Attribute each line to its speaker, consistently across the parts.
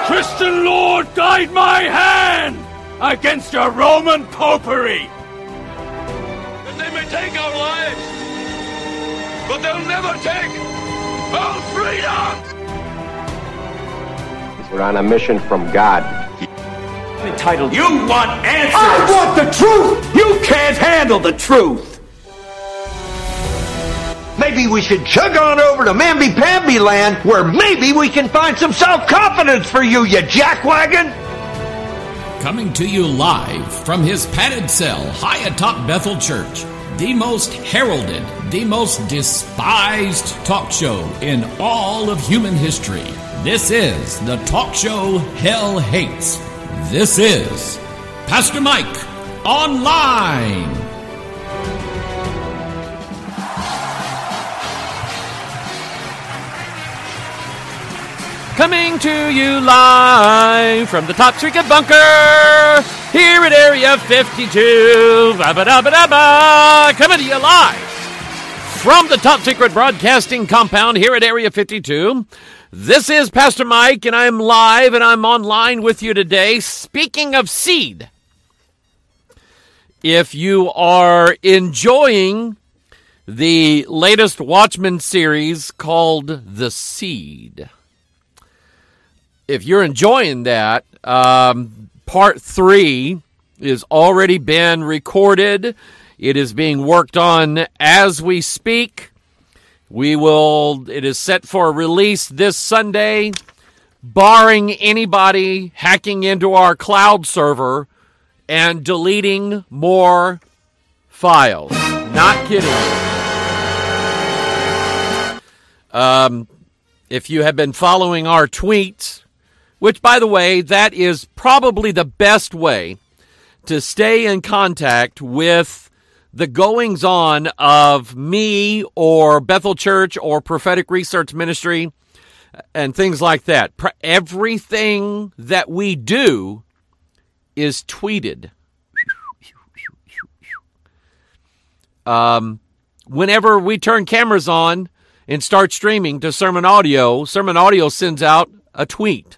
Speaker 1: Christian Lord, guide my hand against a Roman popery.
Speaker 2: That they may take our lives, but they'll never take our freedom.
Speaker 3: We're on a mission from God.
Speaker 1: Entitled, you want answers.
Speaker 4: I want the truth.
Speaker 1: You can't handle the truth.
Speaker 4: Maybe we should chug on over to Mamby-Pamby land, where maybe we can find some self-confidence for you, you jackwagon!
Speaker 5: Coming to you live from his padded cell high atop Bethel Church, the most heralded, the most despised talk show in all of human history. This is the talk show hell hates. This is Pastor Mike Online.
Speaker 6: Coming to you live from the Top Secret Bunker here at Area 52. Ba-ba-da-ba-da-ba. Coming to you live from the Top Secret Broadcasting Compound here at Area 52. This is Pastor Mike, and I'm live and I'm online with you today. Speaking of seed, if you are enjoying the latest Watchmen series called The Seed, if you're enjoying that, part 3 is already been recorded. It is being worked on as we speak. It is set for release this Sunday, barring anybody hacking into our cloud server and deleting more files. Not kidding. If you have been following our tweets, which, by the way, that is probably the best way to stay in contact with the goings-on of me or Bethel Church or Prophetic Research Ministry and things like that. Everything that we do is tweeted. Whenever we turn cameras on and start streaming to Sermon Audio sends out a tweet.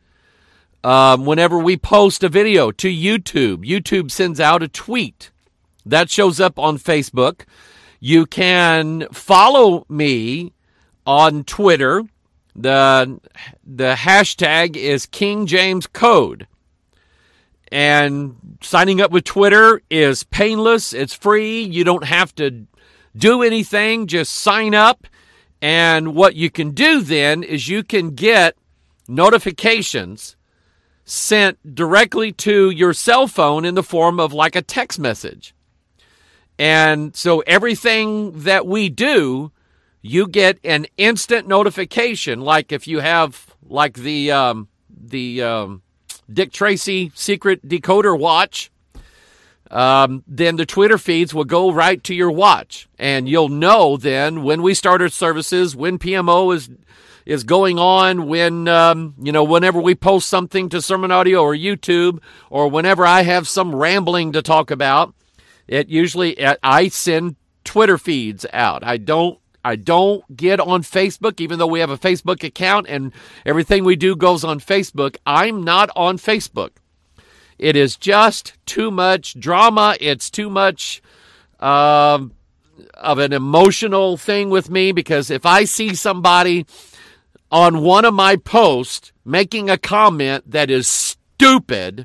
Speaker 6: Whenever we post a video to YouTube sends out a tweet. That shows up on Facebook. You can follow me on Twitter. The hashtag is King James Code. And signing up with Twitter is painless. It's free. You don't have to do anything. Just sign up. And what you can do then is you can get notifications sent directly to your cell phone in the form of like a text message. And so everything that we do, you get an instant notification. Like if you have like the Dick Tracy secret decoder watch, then the Twitter feeds will go right to your watch. And you'll know then when we start our services, when PMO is going on, when, whenever we post something to Sermon Audio or YouTube, or whenever I have some rambling to talk about, I send Twitter feeds out. I don't get on Facebook, even though we have a Facebook account and everything we do goes on Facebook. I'm not on Facebook. It is just too much drama. It's too much of an emotional thing with me, because if I see somebody on one of my posts making a comment that is stupid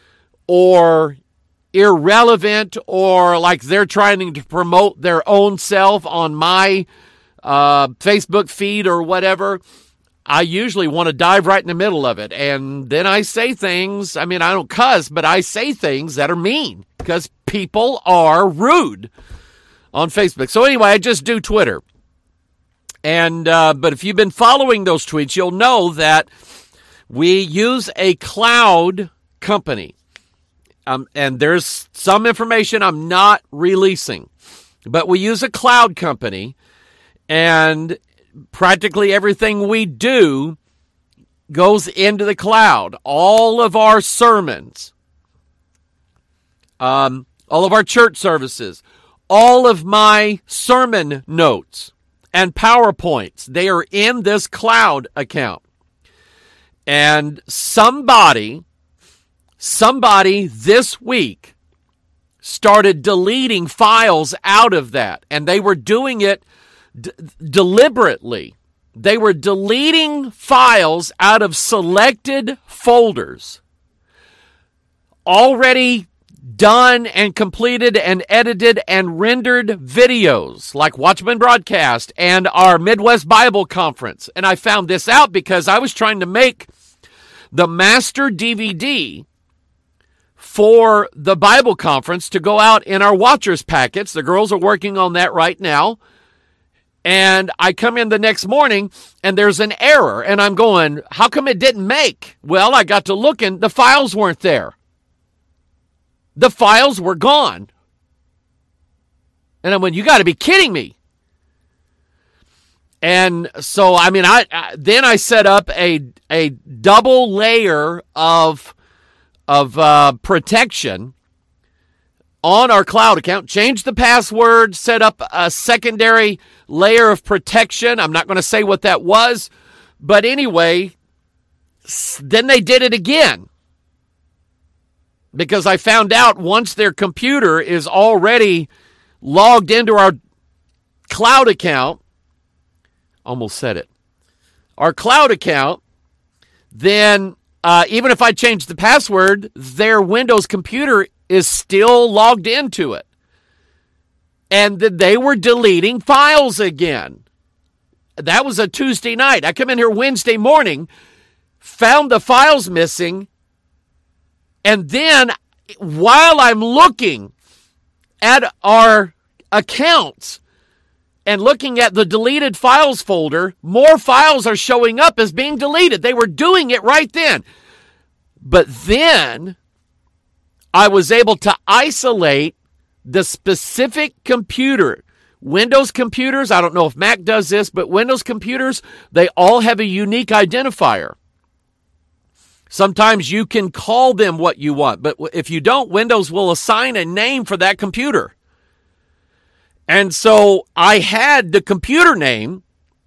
Speaker 6: or irrelevant, or like they're trying to promote their own self on my Facebook feed or whatever, I usually want to dive right in the middle of it. And then I say things, I don't cuss, but I say things that are mean because people are rude on Facebook. So anyway, I just do Twitter. And but if you've been following those tweets, you'll know that we use a cloud company. And there's some information I'm not releasing. But we use a cloud company, and practically everything we do goes into the cloud. All of our sermons, all of our church services, all of my sermon notes and PowerPoints, they are in this cloud account. And somebody this week started deleting files out of that. And they were doing it deliberately. They were deleting files out of selected folders. Already done and completed and edited and rendered videos like Watchman Broadcast and our Midwest Bible Conference. And I found this out because I was trying to make the master DVD for the Bible Conference to go out in our Watchers packets. The girls are working on that right now. And I come in the next morning and there's an error. And I'm going, how come it didn't make? Well, I got to looking, the files weren't there. The files were gone. And I went, you got to be kidding me. And so, I mean, then I set up a double layer of protection on our cloud account, changed the password, set up a secondary layer of protection. I'm not going to say what that was, but anyway, then they did it again. Because I found out once their computer is already logged into our cloud account, almost said it, our cloud account, then even if I change the password, their Windows computer is still logged into it. And they were deleting files again. That was a Tuesday night. I come in here Wednesday morning, found the files missing, and then while I'm looking at our accounts and looking at the deleted files folder, more files are showing up as being deleted. They were doing it right then. But then I was able to isolate the specific computer. Windows computers, I don't know if Mac does this, but Windows computers, they all have a unique identifier. Sometimes you can call them what you want, but if you don't, Windows will assign a name for that computer. And so I had the computer name,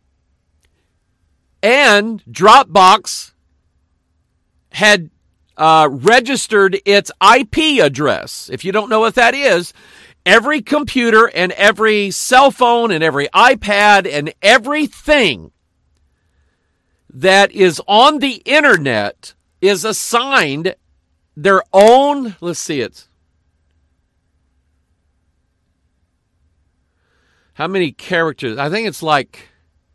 Speaker 6: and Dropbox had registered its IP address. If you don't know what that is, every computer and every cell phone and every iPad and everything that is on the internet is assigned their own, let's see, it's how many characters? I think it's like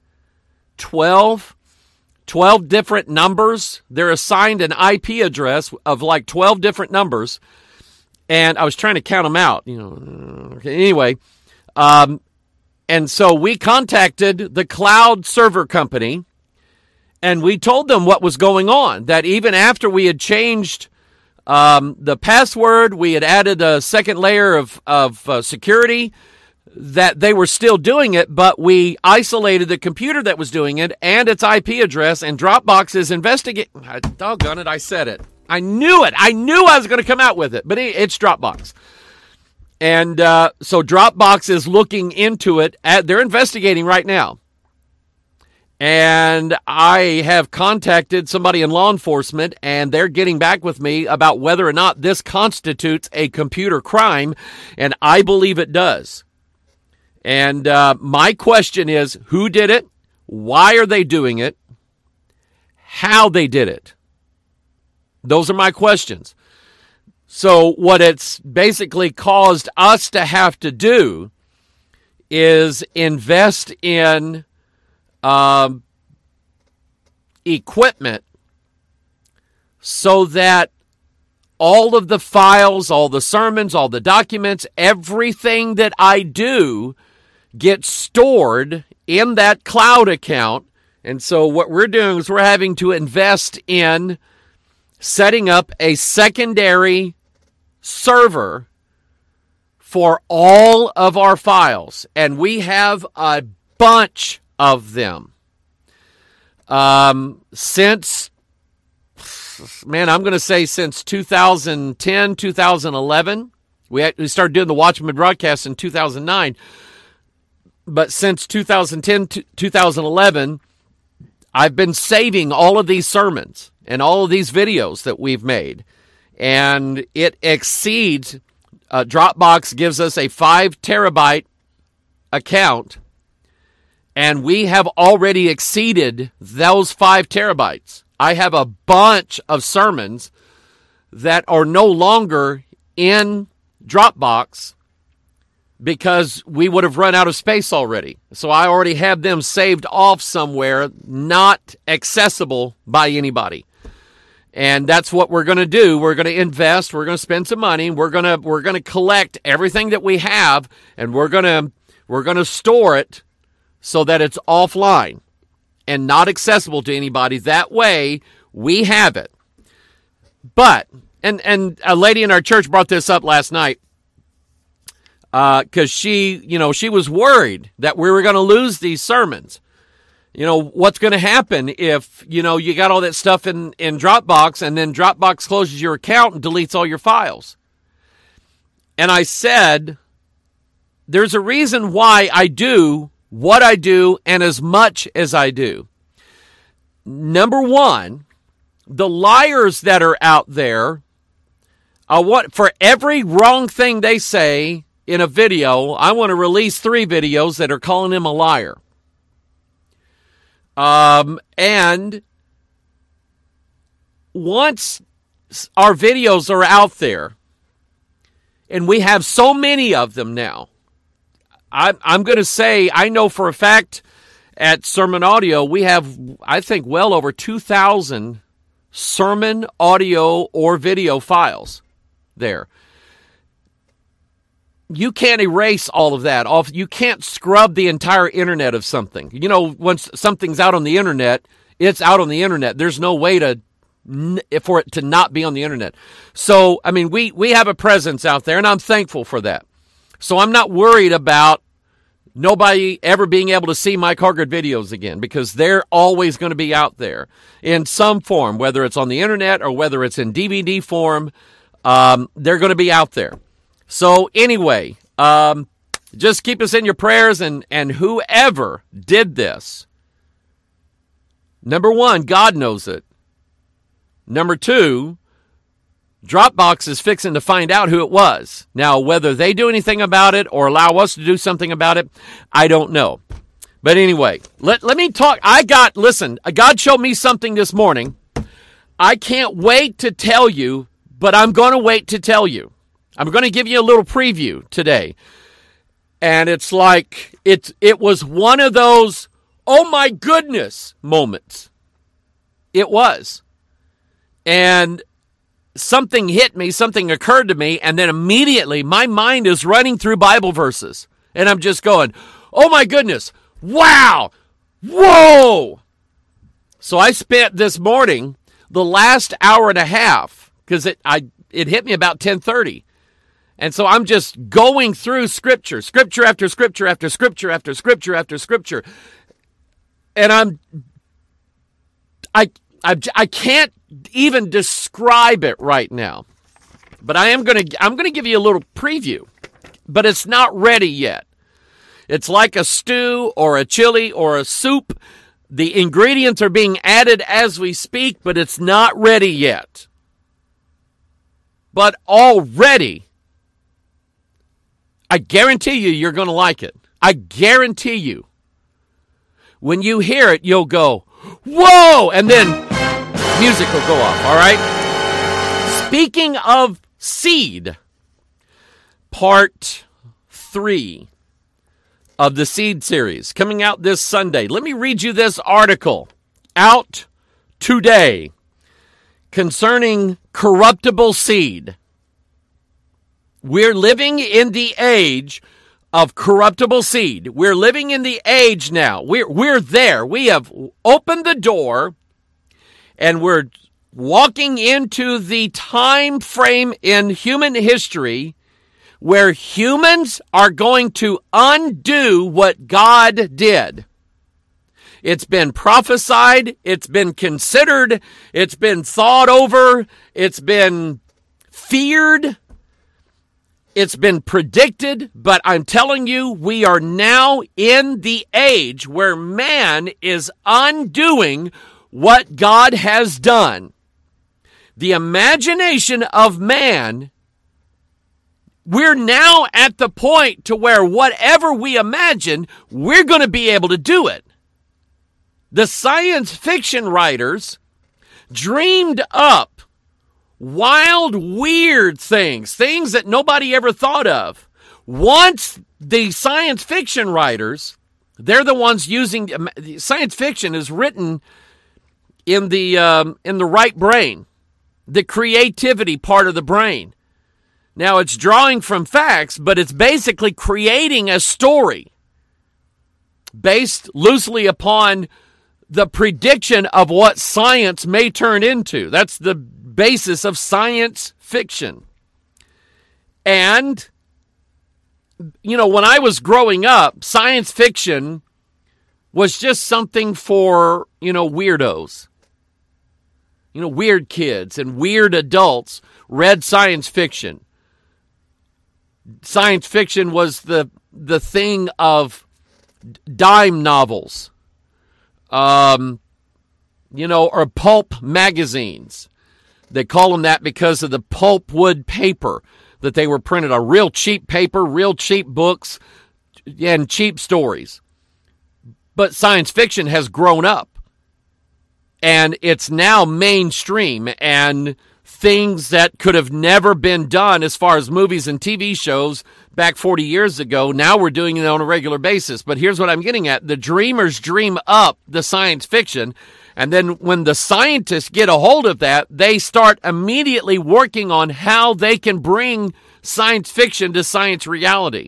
Speaker 6: 12 different numbers. They're assigned an IP address of like 12 different numbers. And I was trying to count them out, anyway. And so we contacted the cloud server company, and we told them what was going on, that even after we had changed the password, we had added a second layer of security, that they were still doing it, but we isolated the computer that was doing it and its IP address, and Dropbox is investigating. Doggone it, I said it. I knew it. I knew I was going to come out with it, but it's Dropbox. And so Dropbox is looking into it. They're investigating right now. And I have contacted somebody in law enforcement, and they're getting back with me about whether or not this constitutes a computer crime, and I believe it does. And my question is, who did it? Why are they doing it? How they did it? Those are my questions. So what it's basically caused us to have to do is invest in equipment so that all of the files, all the sermons, all the documents, everything that I do gets stored in that cloud account. And so what we're doing is we're having to invest in setting up a secondary server for all of our files. And we have a bunch of them. Since, I'm going to say since 2010, 2011. We started doing the Watchman broadcast in 2009. But since 2010, 2011, I've been saving all of these sermons and all of these videos that we've made, and it exceeds, Dropbox gives us a 5 terabyte account, and we have already exceeded those 5 terabytes. I have a bunch of sermons that are no longer in Dropbox because we would have run out of space already. So I already have them saved off somewhere, not accessible by anybody. And that's what we're going to do. We're going to invest. We're going to spend some money. We're going to collect everything that we have, and we're going to store it so that it's offline and not accessible to anybody. That way, we have it. But, and a lady in our church brought this up last night, because she was worried that we were going to lose these sermons. What's going to happen if, you got all that stuff in Dropbox, and then Dropbox closes your account and deletes all your files. And I said, there's a reason why I do what I do and as much as I do. Number one, the liars that are out there, for every wrong thing they say in a video, I want to release 3 videos that are calling him a liar. And once our videos are out there, and we have so many of them now, I'm going to say, I know for a fact at Sermon Audio, we have, I think, well over 2,000 sermon audio or video files there. You can't erase all of that off. You can't scrub the entire internet of something. Once something's out on the internet, it's out on the internet. There's no way for it to not be on the internet. So, we have a presence out there, and I'm thankful for that. So I'm not worried about nobody ever being able to see Mike Hargard videos again, because they're always going to be out there in some form, whether it's on the internet or whether it's in DVD form. They're going to be out there. So anyway, just keep us in your prayers, and whoever did this, number one, God knows it. Number two, Dropbox is fixing to find out who it was. Now, whether they do anything about it or allow us to do something about it, I don't know. But anyway, let me talk. God showed me something this morning. I can't wait to tell you, but I'm going to wait to tell you. I'm going to give you a little preview today. And it's like, it was one of those, oh my goodness moments. It was. And something hit me, something occurred to me, and then immediately my mind is running through Bible verses. And I'm just going, oh my goodness, wow, whoa. So I spent this morning, the last hour and a half, because it hit me about 10:30. And so I'm just going through scripture after scripture after scripture after scripture after scripture. And I can't even describe it right now. But I'm going to give you a little preview. But it's not ready yet. It's like a stew or a chili or a soup. The ingredients are being added as we speak, but it's not ready yet. But already, I guarantee you're going to like it. I guarantee you. When you hear it, you'll go, whoa! And then music will go off, all right? Speaking of seed, part 3 of the Seed series, coming out this Sunday. Let me read you this article out today concerning corruptible seed. We're living in the age of corruptible seed. We're living in the age now. We're there. We have opened the door, and we're walking into the time frame in human history where humans are going to undo what God did. It's been prophesied. It's been considered. It's been thought over. It's been feared. It's been predicted, but I'm telling you, we are now in the age where man is undoing what God has done. The imagination of man, we're now at the point to where whatever we imagine, we're going to be able to do it. The science fiction writers dreamed up wild, weird things that nobody ever thought of. Once the science fiction writers, they're the ones using science fiction is written in the right brain, the creativity part of the brain. Now it's drawing from facts, but it's basically creating a story based loosely upon the prediction of what science may turn into. That's the basis of science fiction. And, you know, when I was growing up, science fiction was just something for, weirdos. Weird kids and weird adults read science fiction. Science fiction was the thing of dime novels, or pulp magazines. They call them that because of the pulpwood paper that they were printed on. Real cheap paper, real cheap books, and cheap stories. But science fiction has grown up. And it's now mainstream. And things that could have never been done as far as movies and TV shows back 40 years ago, now we're doing it on a regular basis. But here's what I'm getting at. The dreamers dream up the science fiction. And then when the scientists get a hold of that, they start immediately working on how they can bring science fiction to science reality.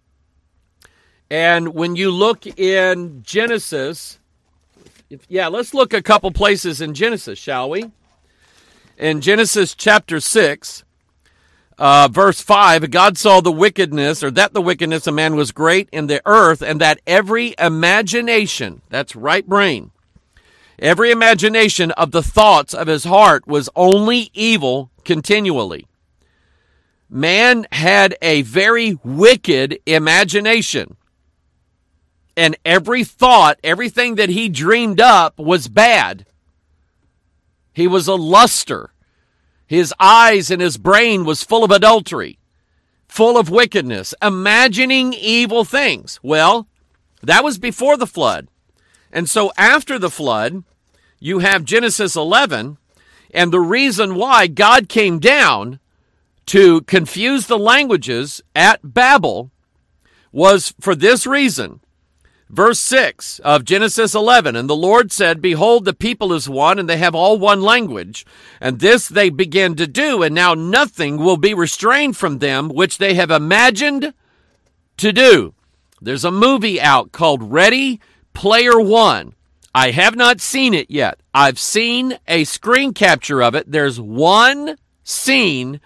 Speaker 6: And when you look in Genesis, let's look a couple places in Genesis, shall we? In Genesis chapter 6, verse 5, God saw the wickedness of man was great in the earth, and that every imagination, that's right brain, every imagination of the thoughts of his heart was only evil continually. Man had a very wicked imagination. And every thought, everything that he dreamed up was bad. He was a luster. His eyes and his brain was full of adultery, full of wickedness, imagining evil things. Well, that was before the flood. And so after the flood, you have Genesis 11, and the reason why God came down to confuse the languages at Babel was for this reason. Verse 6 of Genesis 11, and the Lord said, behold, the people is one, and they have all one language. And this they begin to do, and now nothing will be restrained from them, which they have imagined to do. There's a movie out called Ready Player One. I have not seen it yet. I've seen a screen capture of it. There's one scene,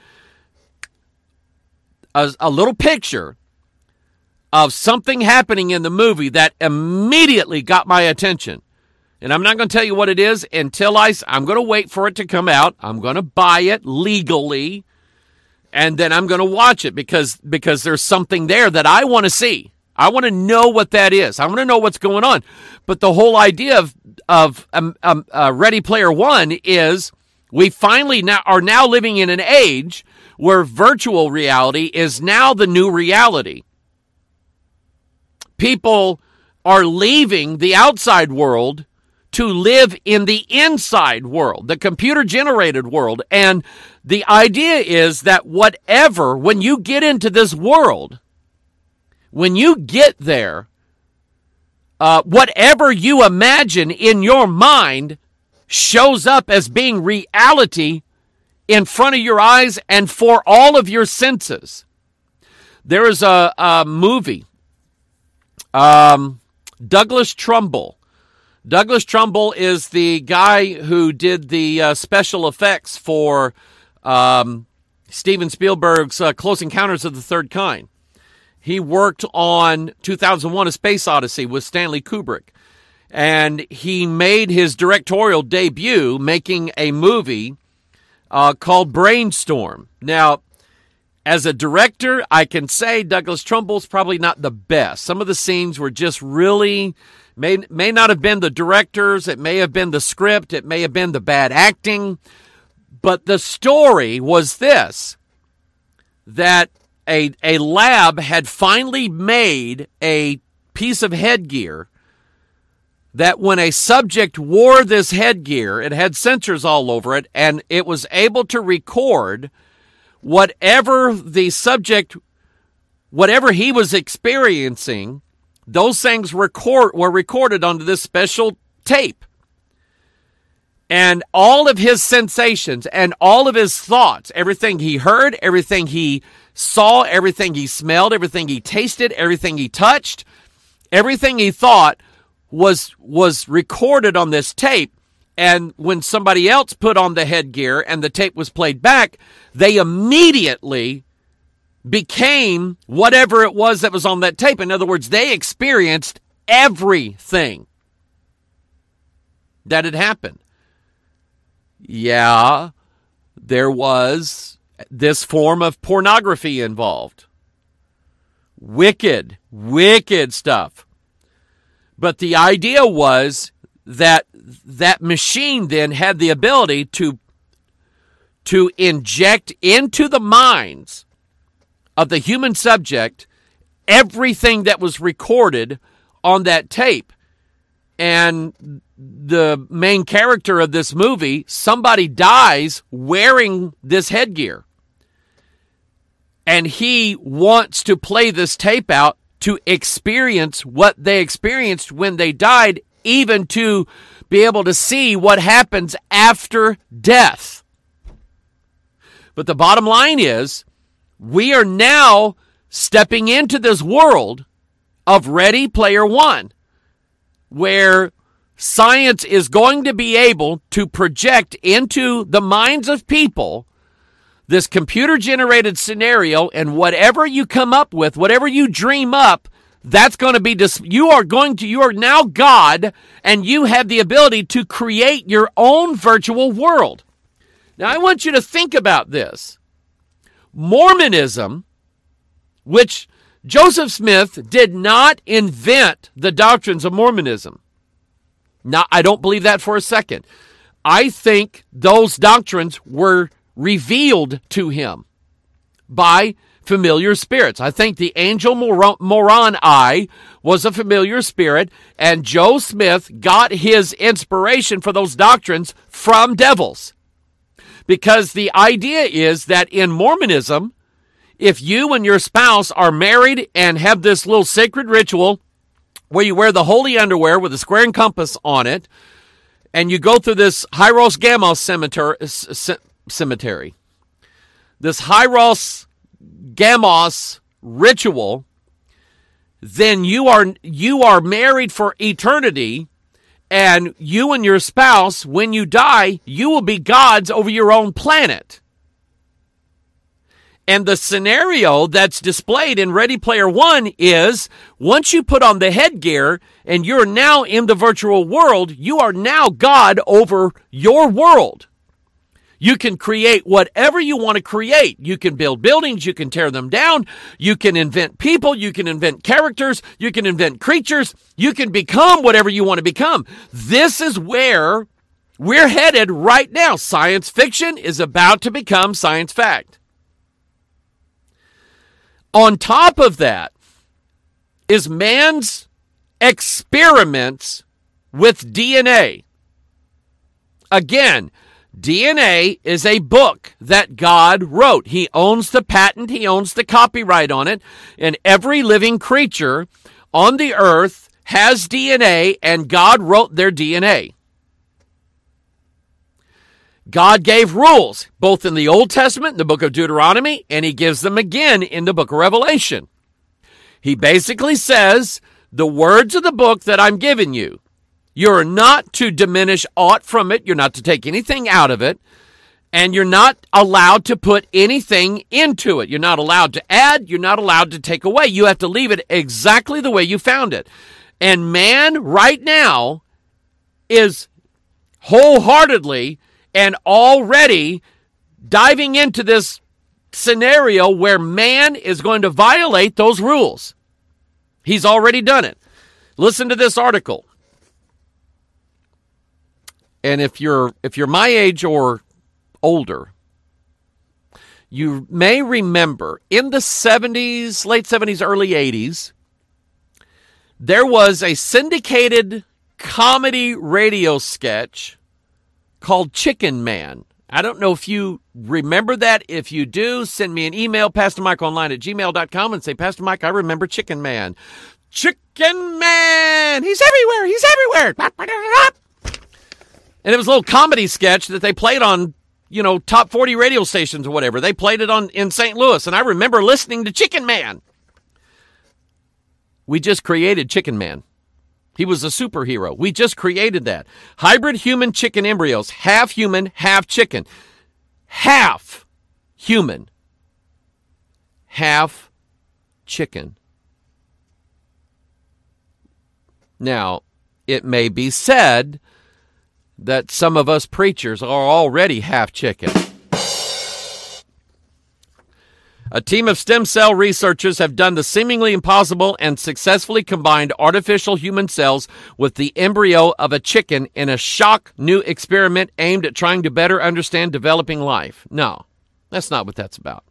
Speaker 6: a little picture of something happening in the movie that immediately got my attention. And I'm not going to tell you what it is until I'm going to wait for it to come out. I'm going to buy it legally, and then I'm going to watch it because there's something there that I want to see. I want to know what that is. I want to know what's going on. But the whole idea of Ready Player One is we finally are now living in an age where virtual reality is now the new reality. People are leaving the outside world to live in the inside world, the computer-generated world. And the idea is that when you get into this world, when you get there, whatever you imagine in your mind shows up as being reality in front of your eyes and for all of your senses. There is a movie. Douglas Trumbull. Douglas Trumbull is the guy who did the special effects for Steven Spielberg's Close Encounters of the Third Kind. He worked on 2001: A Space Odyssey with Stanley Kubrick. And he made his directorial debut making a movie called Brainstorm. Now, As a director, I can say Douglas Trumbull's probably not the best. Some of the scenes were just really, may not have been the directors, it may have been the script, it may have been the bad acting, but the story was this, that a lab had finally made a piece of headgear that when a subject wore this headgear, it had sensors all over it, and it was able to record whatever the subject, whatever he was experiencing, those things were recorded onto this special tape. And all of his sensations and all of his thoughts, everything he heard, everything he saw, everything he smelled, everything he tasted, everything he touched, everything he thought was recorded on this tape. And when somebody else put on the headgear and the tape was played back, they immediately became whatever it was that was on that tape. In other words, they experienced everything that had happened. Yeah, there was this form of pornography involved. Wicked stuff. But the idea was that machine then had the ability to inject into the minds of the human subject everything that was recorded on that tape. And the main character of this movie, somebody dies wearing this headgear. And he wants to play this tape out to experience what they experienced when they died, even to be able to see what happens after death. But the bottom line is, we are now stepping into this world of Ready Player One, where science is going to be able to project into the minds of people this computer-generated scenario, and whatever you come up with, whatever you dream up, that's going to be, you are now God, and you have the ability to create your own virtual world. Now, I want you to think about this. Mormonism, which Joseph Smith did not invent the doctrines of Mormonism. Now, I don't believe that for a second. I think those doctrines were revealed to him by familiar spirits. I think the angel Moroni was a familiar spirit, and Joe Smith got his inspiration for those doctrines from devils. Because the idea is that in Mormonism, if you and your spouse are married and have this little sacred ritual where you wear the holy underwear with a square and compass on it, and you go through this Hieros Gamos cemetery, this Hieros Gamos ritual, then you are married for eternity, and you and your spouse, when you die, you will be gods over your own planet. And the scenario that's displayed in Ready Player One is, once you put on the headgear and you're now in the virtual world, you are now God over your world. You can create whatever you want to create. You can build buildings, you can tear them down, you can invent people, you can invent characters, you can invent creatures, you can become whatever you want to become. This is where we're headed right now. Science fiction is about to become science fact. On top of that is man's experiments with DNA. Again, DNA is a book that God wrote. He owns the patent, he owns the copyright on it, and every living creature on the earth has DNA, and God wrote their DNA. God gave rules, both in the Old Testament, in the book of Deuteronomy, and he gives them again in the book of Revelation. He basically says, the words of the book that I'm giving you, you're not to diminish aught from it, you're not to take anything out of it, and you're not allowed to put anything into it. You're not allowed to add, you're not allowed to take away. You have to leave it exactly the way you found it. And man right now is wholeheartedly and already diving into this scenario where man is going to violate those rules. He's already done it. Listen to this article. And if you're my age or older, you may remember in the 70s, late 70s, early 80s, there was a syndicated comedy radio sketch called Chicken Man. I don't know if you remember that. If you do, send me an email, PastorMikeOnline@gmail.com, and say, Pastor Mike, I remember Chicken Man. Chicken Man! He's everywhere! He's everywhere! And it was a little comedy sketch that they played on, top 40 radio stations or whatever. They played it in St. Louis, and I remember listening to Chicken Man. We just created Chicken Man. He was a superhero. We just created that. Hybrid human chicken embryos. Half human, half chicken. Half human, half chicken. Now, it may be said that some of us preachers are already half chicken. A team of stem cell researchers have done the seemingly impossible and successfully combined artificial human cells with the embryo of a chicken in a shock new experiment aimed at trying to better understand developing life. No, that's not what that's about.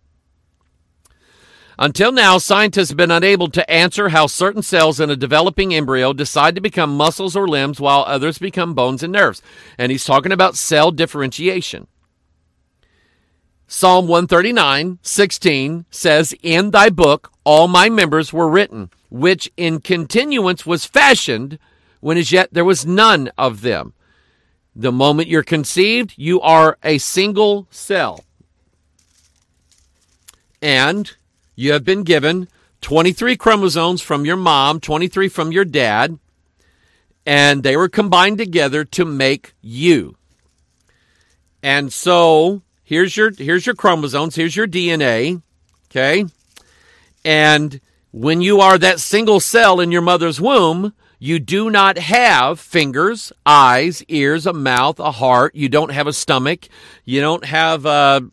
Speaker 6: Until now, scientists have been unable to answer how certain cells in a developing embryo decide to become muscles or limbs while others become bones and nerves. And he's talking about cell differentiation. Psalm 139:16 says, "In thy book all my members were written, which in continuance was fashioned, when as yet there was none of them." The moment you're conceived, you are a single cell. And you have been given 23 chromosomes from your mom, 23 from your dad, and they were combined together to make you. And so here's your chromosomes, here's your DNA, okay? And when you are that single cell in your mother's womb, you do not have fingers, eyes, ears, a mouth, a heart. You don't have a stomach. You don't have a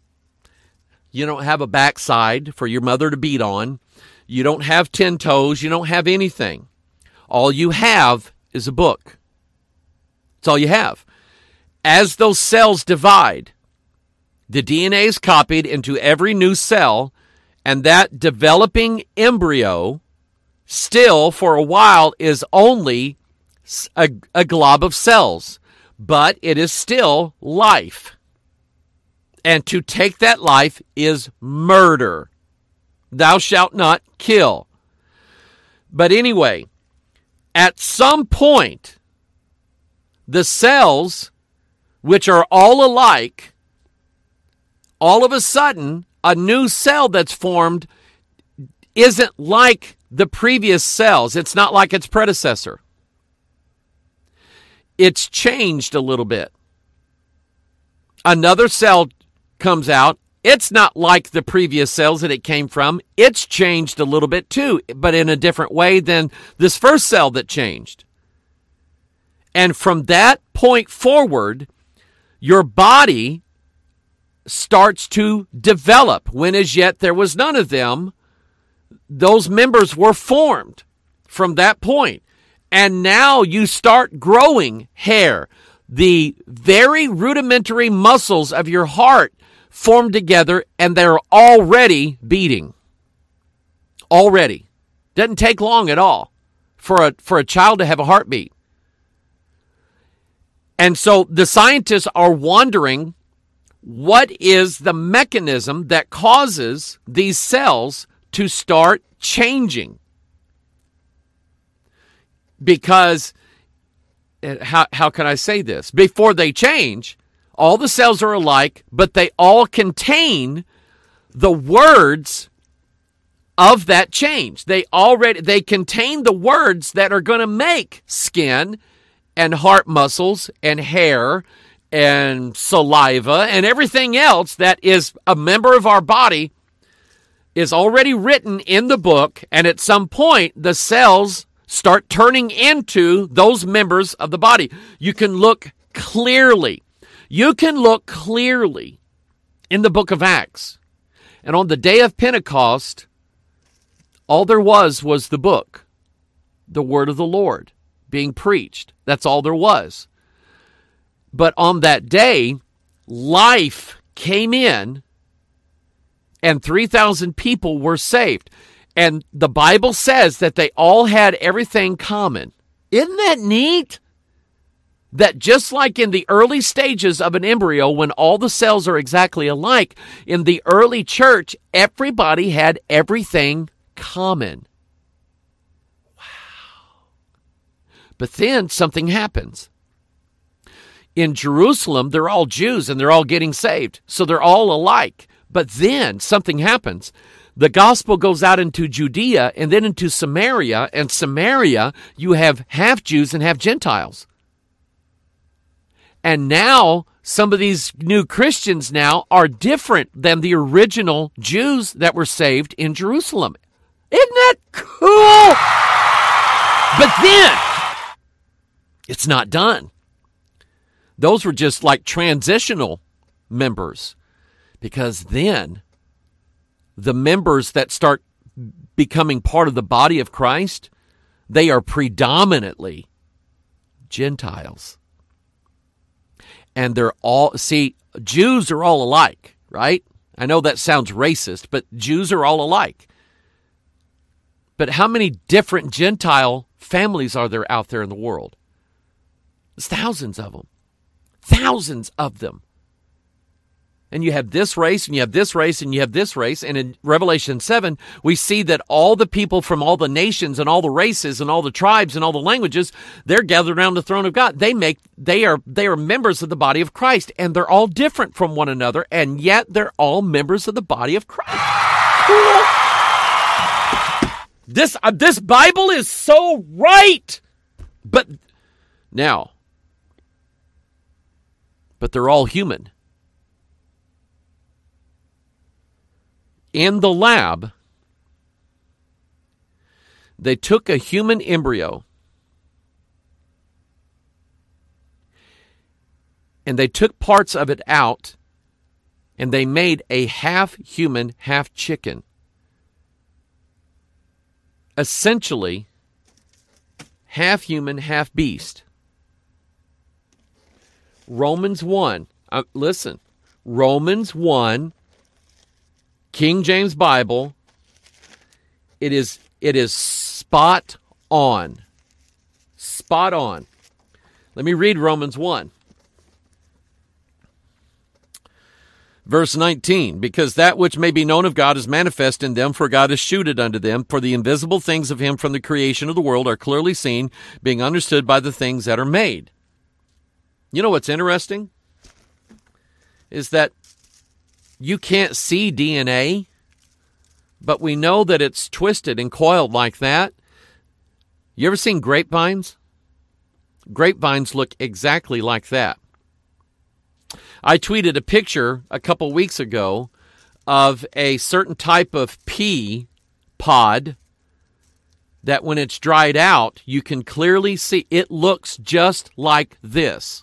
Speaker 6: backside for your mother to beat on. You don't have 10 toes. You don't have anything. All you have is a book. That's all you have. As those cells divide, the DNA is copied into every new cell, and that developing embryo still, for a while, is only a glob of cells, but it is still life. And to take that life is murder. Thou shalt not kill. But anyway, at some point, the cells, which are all alike, all of a sudden, a new cell that's formed isn't like the previous cells. It's not like its predecessor. It's changed a little bit. Another cell comes out. It's not like the previous cells that it came from. It's changed a little bit too, but in a different way than this first cell that changed. And from that point forward, your body starts to develop. When as yet there was none of them, those members were formed from that point. And now you start growing hair. The very rudimentary muscles of your heart form together, and they're already beating. Already. Doesn't take long at all for a child to have a heartbeat. And so the scientists are wondering, what is the mechanism that causes these cells to start changing? Because, how can I say this? Before they change, all the cells are alike, but they all contain the words of that change. They contain the words that are going to make skin and heart muscles and hair and saliva and everything else that is a member of our body is already written in the book, and at some point the cells start turning into those members of the body. You can look clearly. You can look clearly in the book of Acts And on the day of Pentecost, all there was the book, the word of the Lord being preached. That's all there was. But on that day, life came in, and 3,000 people were saved. And the Bible says that they all had everything common. Isn't that neat? That just like in the early stages of an embryo, when all the cells are exactly alike, in the early church, everybody had everything common. Wow. But then something happens. In Jerusalem, they're all Jews and they're all getting saved. So they're all alike. But then something happens. The gospel goes out into Judea and then into Samaria. And Samaria, you have half Jews and half Gentiles. And now, some of these new Christians now are different than the original Jews that were saved in Jerusalem. Isn't that cool? But then, it's not done. Those were just like transitional members. Because then, the members that start becoming part of the body of Christ, they are predominantly Gentiles. And they're all, Jews are all alike, right? I know that sounds racist, but Jews are all alike. But how many different Gentile families are there out there in the world? There's thousands of them. Thousands of them. And you have this race, and you have this race, and you have this race. And in Revelation 7, we see that all the people from all the nations and all the races and all the tribes and all the languages, they're gathered around the throne of God. They are members of the body of Christ, and they're all different from one another, and yet they're all members of the body of Christ. Cool. This Bible is so right. But they're all human. In the lab, they took a human embryo and they took parts of it out and they made a half human, half chicken. Essentially, half human, half beast. Romans 1. Listen, Romans 1. King James Bible, it is spot on. Spot on. Let me read Romans 1. Verse 19, because that which may be known of God is manifest in them, for God is shewed unto them, for the invisible things of him from the creation of the world are clearly seen, being understood by the things that are made. You know what's interesting? Is that you can't see DNA, but we know that it's twisted and coiled like that. You ever seen grapevines? Grapevines look exactly like that. I tweeted a picture a couple weeks ago of a certain type of pea pod that when it's dried out, you can clearly see it looks just like this.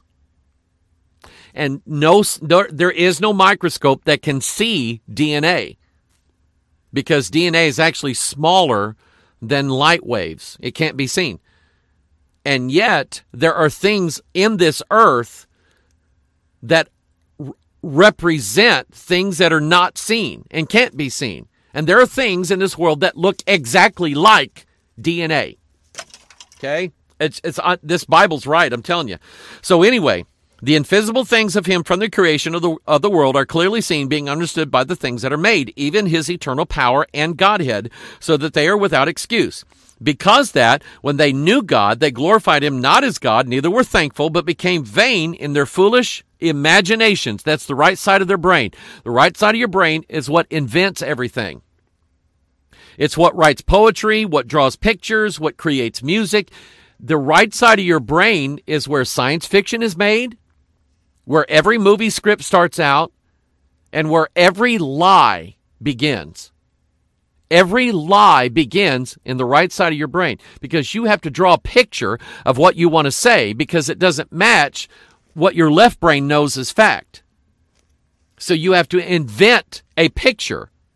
Speaker 6: And there is no microscope that can see DNA because DNA is actually smaller than light waves. It can't be seen. And yet, there are things in this earth that represent things that are not seen and can't be seen. And there are things in this world that look exactly like DNA. Okay? This Bible's right, I'm telling you. So anyway, the invisible things of him from the creation of the world are clearly seen, being understood by the things that are made, even his eternal power and Godhead, so that they are without excuse. Because that, when they knew God, they glorified him not as God, neither were thankful, but became vain in their foolish imaginations. That's the right side of their brain. The right side of your brain is what invents everything. It's what writes poetry, what draws pictures, what creates music. The right side of your brain is where science fiction is made, where every movie script starts out, and where every lie begins. Every lie begins in the right side of your brain because you have to draw a picture of what you want to say because it doesn't match what your left brain knows as fact. So you have to invent a picture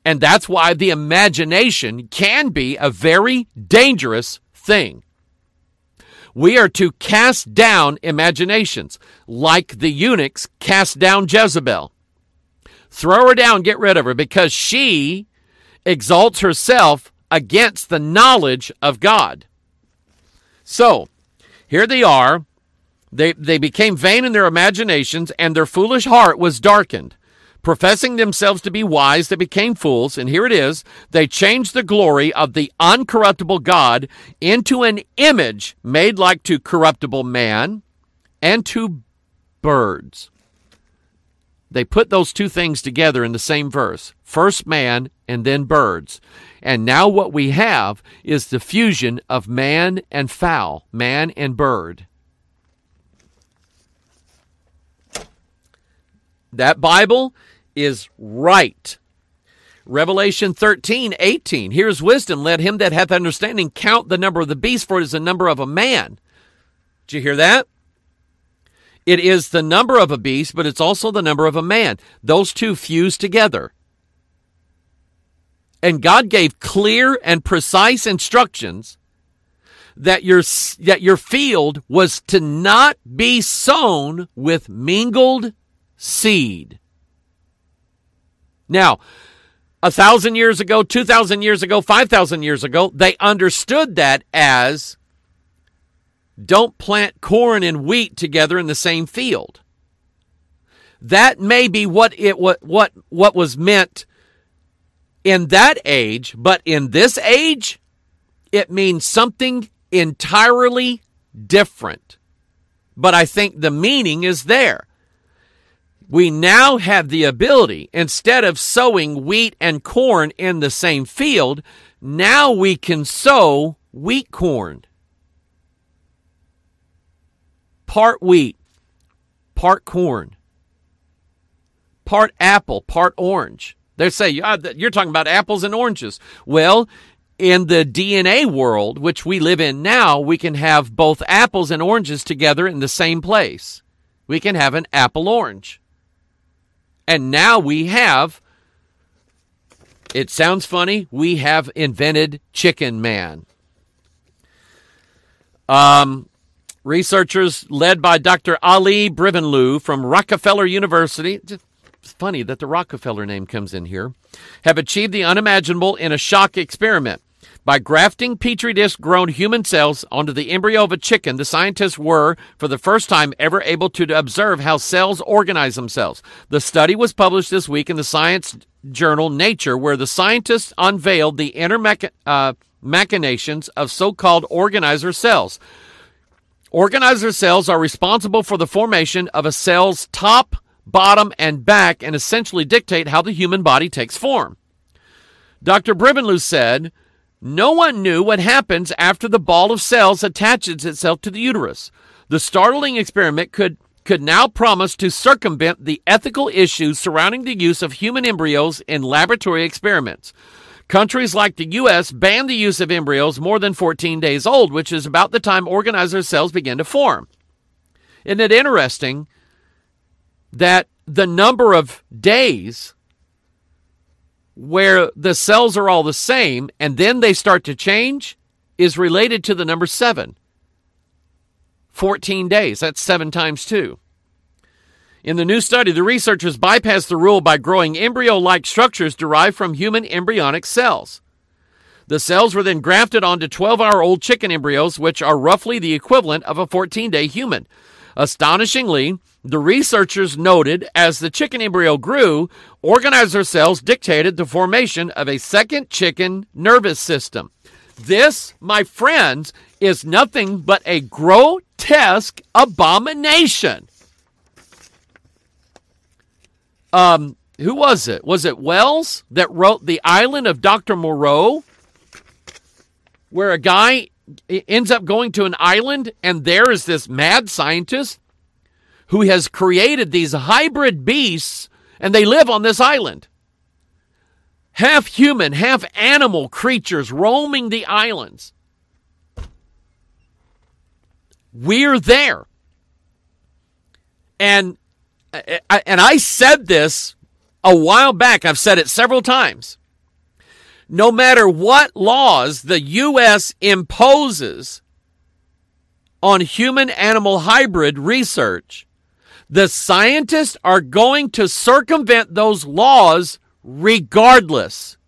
Speaker 6: And that's why the imagination can be a very dangerous thing. We are to cast down imaginations, like the eunuchs cast down Jezebel. Throw her down, get rid of her, because she exalts herself against the knowledge of God. So, here they are. They became vain in their imaginations, and their foolish heart was darkened. Professing themselves to be wise, they became fools. And here it is. They changed the glory of the uncorruptible God into an image made like to corruptible man and to birds. They put those two things together in the same verse. First man and then birds. And now what we have is the fusion of man and fowl, man and bird. That Bible is right. Revelation 13:18. Here's wisdom. Let him that hath understanding count the number of the beast, for it is the number of a man. Did you hear that? It is the number of a beast, but it's also the number of a man. Those two fuse together. And God gave clear and precise instructions that your field was to not be sown with mingled seed. Now, 1,000 years ago, 2,000 years ago, 5,000 years ago, they understood that as don't plant corn and wheat together in the same field. That may be what was meant in that age, but in this age, it means something entirely different. But I think the meaning is there. We now have the ability, instead of sowing wheat and corn in the same field, now we can sow wheat corn. Part wheat, part corn, part apple, part orange. They say, you're talking about apples and oranges. Well, in the DNA world, which we live in now, we can have both apples and oranges together in the same place. We can have an apple-orange. And now we have, it sounds funny, we have invented Chicken Man. Researchers led by Dr. Ali Brivanlou from Rockefeller University, it's funny that the Rockefeller name comes in here, have achieved the unimaginable in a shock experiment. By grafting Petri dish-grown human cells onto the embryo of a chicken, the scientists were, for the first time ever, able to observe how cells organize themselves. The study was published this week in the science journal Nature, where the scientists unveiled the inner machinations of so-called organizer cells. Organizer cells are responsible for the formation of a cell's top, bottom, and back, and essentially dictate how the human body takes form. Dr. Brivanlou said, no one knew what happens after the ball of cells attaches itself to the uterus. The startling experiment could now promise to circumvent the ethical issues surrounding the use of human embryos in laboratory experiments. Countries like the U.S. banned the use of embryos more than 14 days old, which is about the time organizer cells begin to form. Isn't it interesting that the number of days where the cells are all the same and then they start to change is related to the number 7. 14 days, that's 7 times 2. In the new study, the researchers bypassed the rule by growing embryo-like structures derived from human embryonic cells. The cells were then grafted onto 12-hour-old chicken embryos, which are roughly the equivalent of a 14-day human. Astonishingly, the researchers noted as the chicken embryo grew, organizer cells dictated the formation of a second chicken nervous system. This, my friends, is nothing but a grotesque abomination. Who was it? Was it Wells that wrote The Island of Dr. Moreau, where a guy ends up going to an island and there is this mad scientist who has created these hybrid beasts and they live on this island. Half human, half animal creatures roaming the islands. We're there. And I said this a while back. I've said it several times. no matter what laws the U.S. imposes on human-animal hybrid research, the scientists are going to circumvent those laws regardless.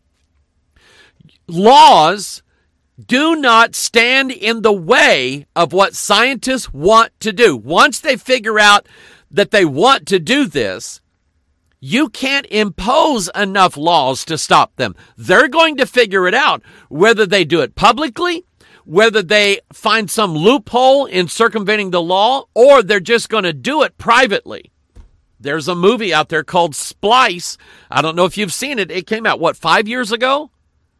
Speaker 6: Laws do not stand in the way of what scientists want to do. Once they figure out that they want to do this, you can't impose enough laws to stop them. They're going to figure it out, whether they do it publicly, whether they find some loophole in circumventing the law, or they're just going to do it privately. There's a movie out there called Splice. I don't know if you've seen it. It came out, 5 years ago?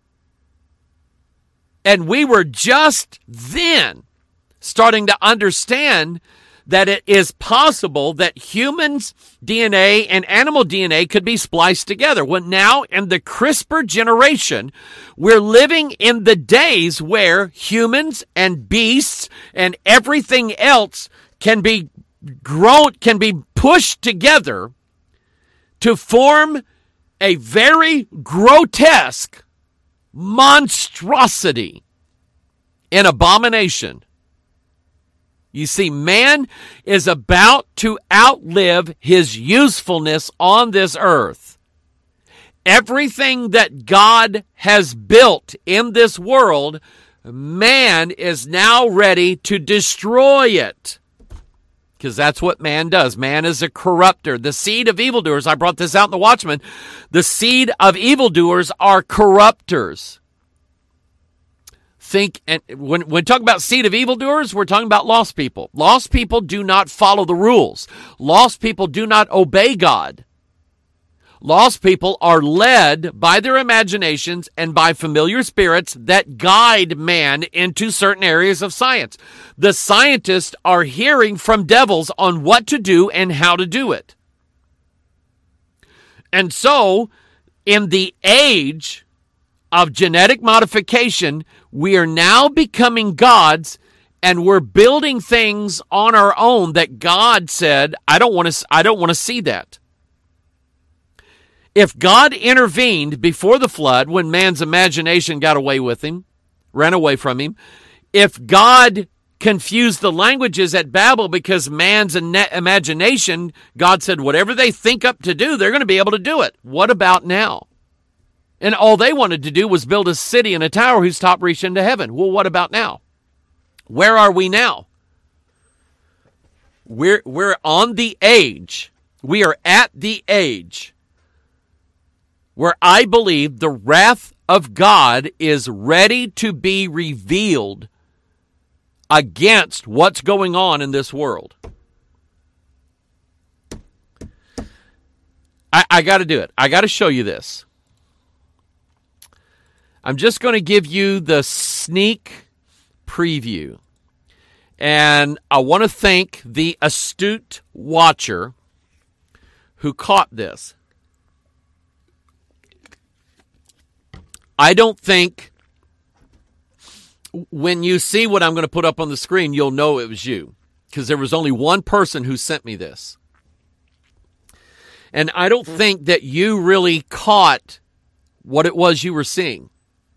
Speaker 6: And we were just then starting to understand that it is possible that humans' DNA and animal DNA could be spliced together. Well, now in the CRISPR generation, we're living in the days where humans and beasts and everything else can be grown, can be pushed together to form a very grotesque monstrosity, an abomination. You see, man is about to outlive his usefulness on this earth. Everything that God has built in this world, man is now ready to destroy it. Because that's what man does. Man is a corrupter. The seed of evildoers, I brought this out in the Watchman, the seed of evildoers are corrupters. And when we talk about seed of evildoers, we're talking about lost people. Lost people do not follow the rules. Lost people do not obey God. Lost people are led by their imaginations and by familiar spirits that guide man into certain areas of science. The scientists are hearing from devils on what to do and how to do it. And so, in the age of genetic modification, we are now becoming gods, and we're building things on our own that God said, I don't want to see that. If God intervened before the flood, when man's imagination got away with him, ran away from him, if God confused the languages at Babel because man's imagination, God said, whatever they think up to do, they're going to be able to do it. What about now? And all they wanted to do was build a city and a tower whose top reached into heaven. Well, what about now? Where are we now? We're on the age. We are at the age where I believe the wrath of God is ready to be revealed against what's going on in this world. I got to do it. I got to show you this. I'm just going to give you the sneak preview. And I want to thank the astute watcher who caught this. I don't think when you see what I'm going to put up on the screen, you'll know it was you. Because there was only one person who sent me this. And I don't think that you really caught what it was you were seeing.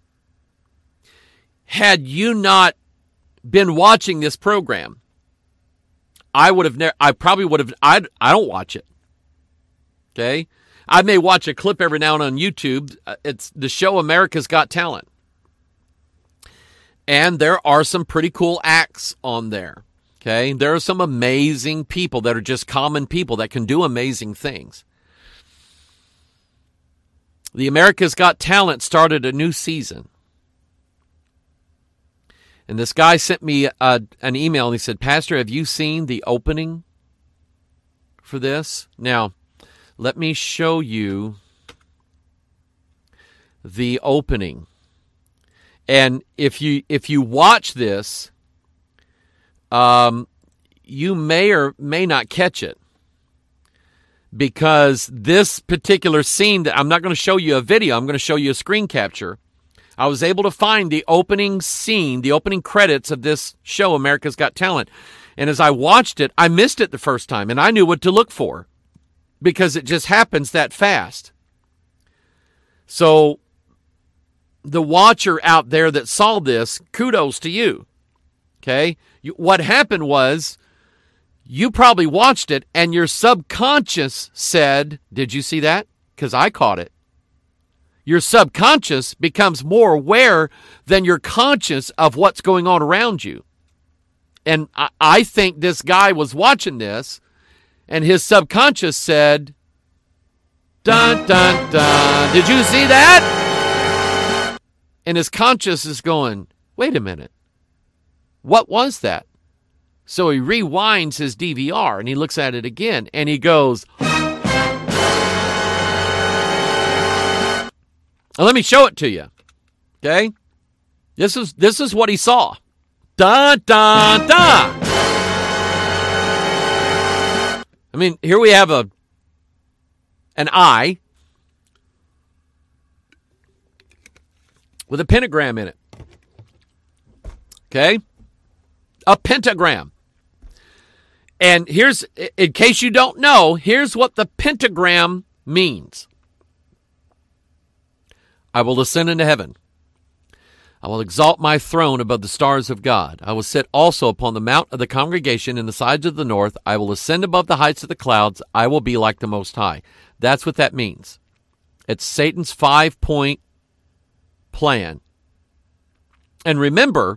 Speaker 6: Had you not been watching this program, I probably would have, I don't watch it. Okay? I may watch a clip every now and then on YouTube. It's the show America's Got Talent. And there are some pretty cool acts on there. Okay? There are some amazing people that are just common people that can do amazing things. The America's Got Talent started a new season. And this guy sent me an email and he said, Pastor, have you seen the opening for this? Now, let me show you the opening. And if you watch this, you may or may not catch it. Because this particular scene, that I'm not going to show you a video, I'm going to show you a screen capture. I was able to find the opening scene, the opening credits of this show, America's Got Talent. And as I watched it, I missed it the first time, and I knew what to look for because it just happens that fast. So the watcher out there that saw this, kudos to you. Okay? What happened was, you probably watched it, and your subconscious said, did you see that? Because I caught it. Your subconscious becomes more aware than your conscious of what's going on around you. And I think this guy was watching this, and his subconscious said, dun, dun, dun. Did you see that? And his conscious is going, wait a minute. What was that? So he rewinds his DVR, and he looks at it again, and he goes, let me show it to you. Okay? This is what he saw. Dun, dun, dun. I mean, here we have an eye with a pentagram in it. Okay? A pentagram. And here's, in case you don't know, here's what the pentagram means. I will ascend into heaven. I will exalt my throne above the stars of God. I will sit also upon the mount of the congregation in the sides of the north. I will ascend above the heights of the clouds. I will be like the Most High. That's what that means. It's Satan's 5-point plan. And remember,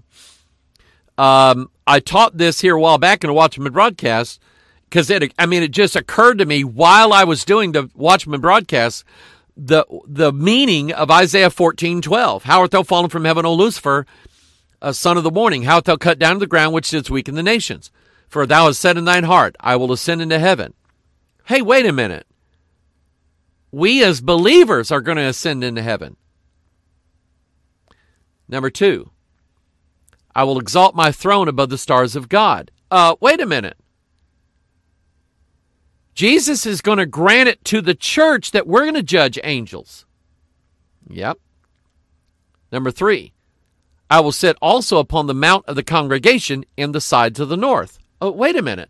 Speaker 6: I taught this here a while back in a Watchman broadcast, because it just occurred to me while I was doing the Watchman broadcast, the meaning of Isaiah 14:12. How art thou fallen from heaven, O Lucifer, son of the morning? How art thou cut down to the ground, which didst weaken the nations? For thou hast said in thine heart, I will ascend into heaven. Hey, wait a minute. We as believers are going to ascend into heaven. Number 2, I will exalt my throne above the stars of God. Wait a minute. Jesus is going to grant it to the church that we're going to judge angels. Yep. Number 3, I will sit also upon the mount of the congregation in the sides of the north. Oh, wait a minute.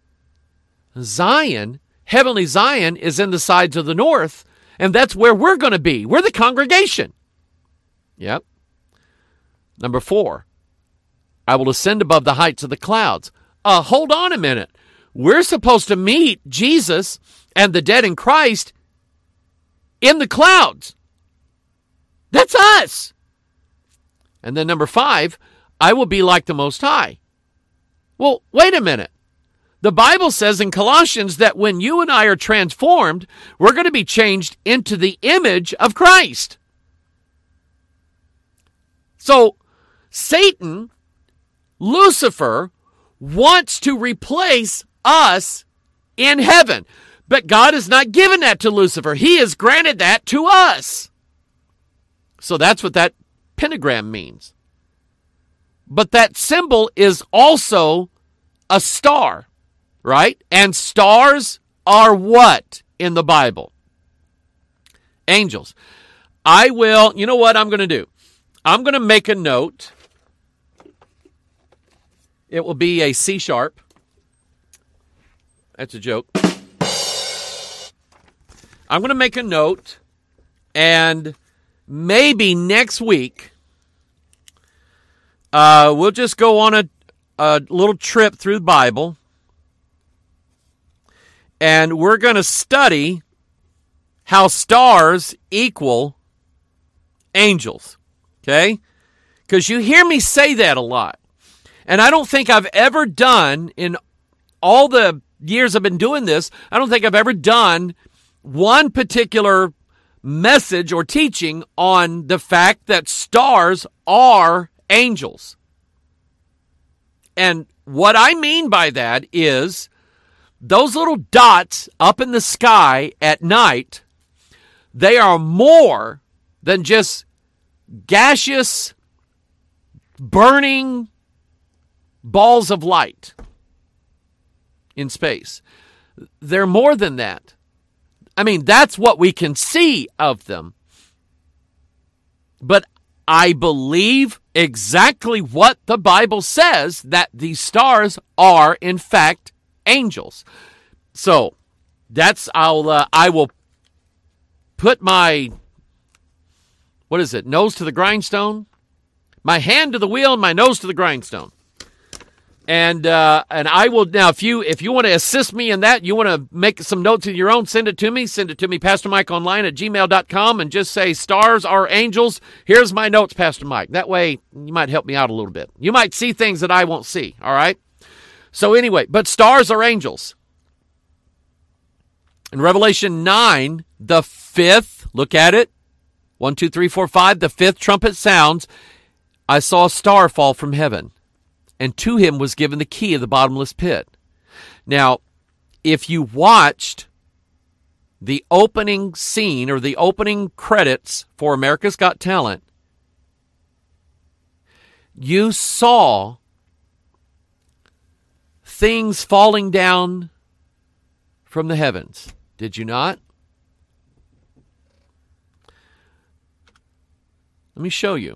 Speaker 6: Zion, heavenly Zion, is in the sides of the north, and that's where we're going to be. We're the congregation. Yep. Number 4, I will ascend above the heights of the clouds. Hold on a minute. We're supposed to meet Jesus and the dead in Christ in the clouds. That's us. And then number 5, I will be like the Most High. Well, wait a minute. The Bible says in Colossians that when you and I are transformed, we're going to be changed into the image of Christ. So Satan, Lucifer, wants to replace us in heaven. But God has not given that to Lucifer. He has granted that to us. So that's what that pentagram means. But that symbol is also a star, right? And stars are what in the Bible? Angels. You know what I'm going to do? I'm going to make a note. It will be a C sharp. That's a joke. I'm going to make a note, and maybe next week, we'll just go on a little trip through the Bible, and we're going to study how stars equal angels, okay? Because you hear me say that a lot. And I don't think I've ever done, in all the years I've been doing this, I don't think I've ever done one particular message or teaching on the fact that stars are angels. And what I mean by that is those little dots up in the sky at night, they are more than just gaseous, burning balls of light in space. They're more than that. I mean, that's what we can see of them. But I believe exactly what the Bible says, that these stars are, in fact, angels. So, I will put my, what is it? Nose to the grindstone? My hand to the wheel and my nose to the grindstone. And I will now, if you want to assist me in that, you want to make some notes of your own, send it to me, pastormikeonline@gmail.com, and just say, stars are angels. Here's my notes, Pastor Mike. That way, you might help me out a little bit. You might see things that I won't see, all right? So anyway, but stars are angels. In Revelation 9, the fifth, look at it, 1, 2, 3, 4, 5, the fifth trumpet sounds, I saw a star fall from heaven, and to him was given the key of the bottomless pit. Now, if you watched the opening scene or the opening credits for America's Got Talent, you saw things falling down from the heavens. Did you not? Let me show you.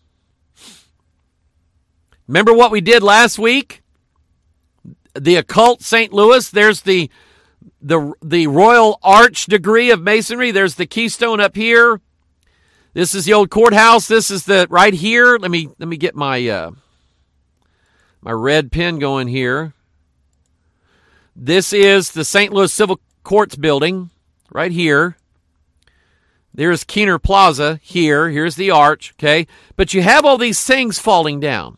Speaker 6: Remember what we did last week? The occult St. Louis. There's the Royal Arch degree of masonry. There's the keystone up here. This is the old courthouse. This is the right here. Let me get my my red pen going here. This is the St. Louis Civil Courts building right here. There's Keener Plaza here. Here's the arch, okay? But you have all these things falling down.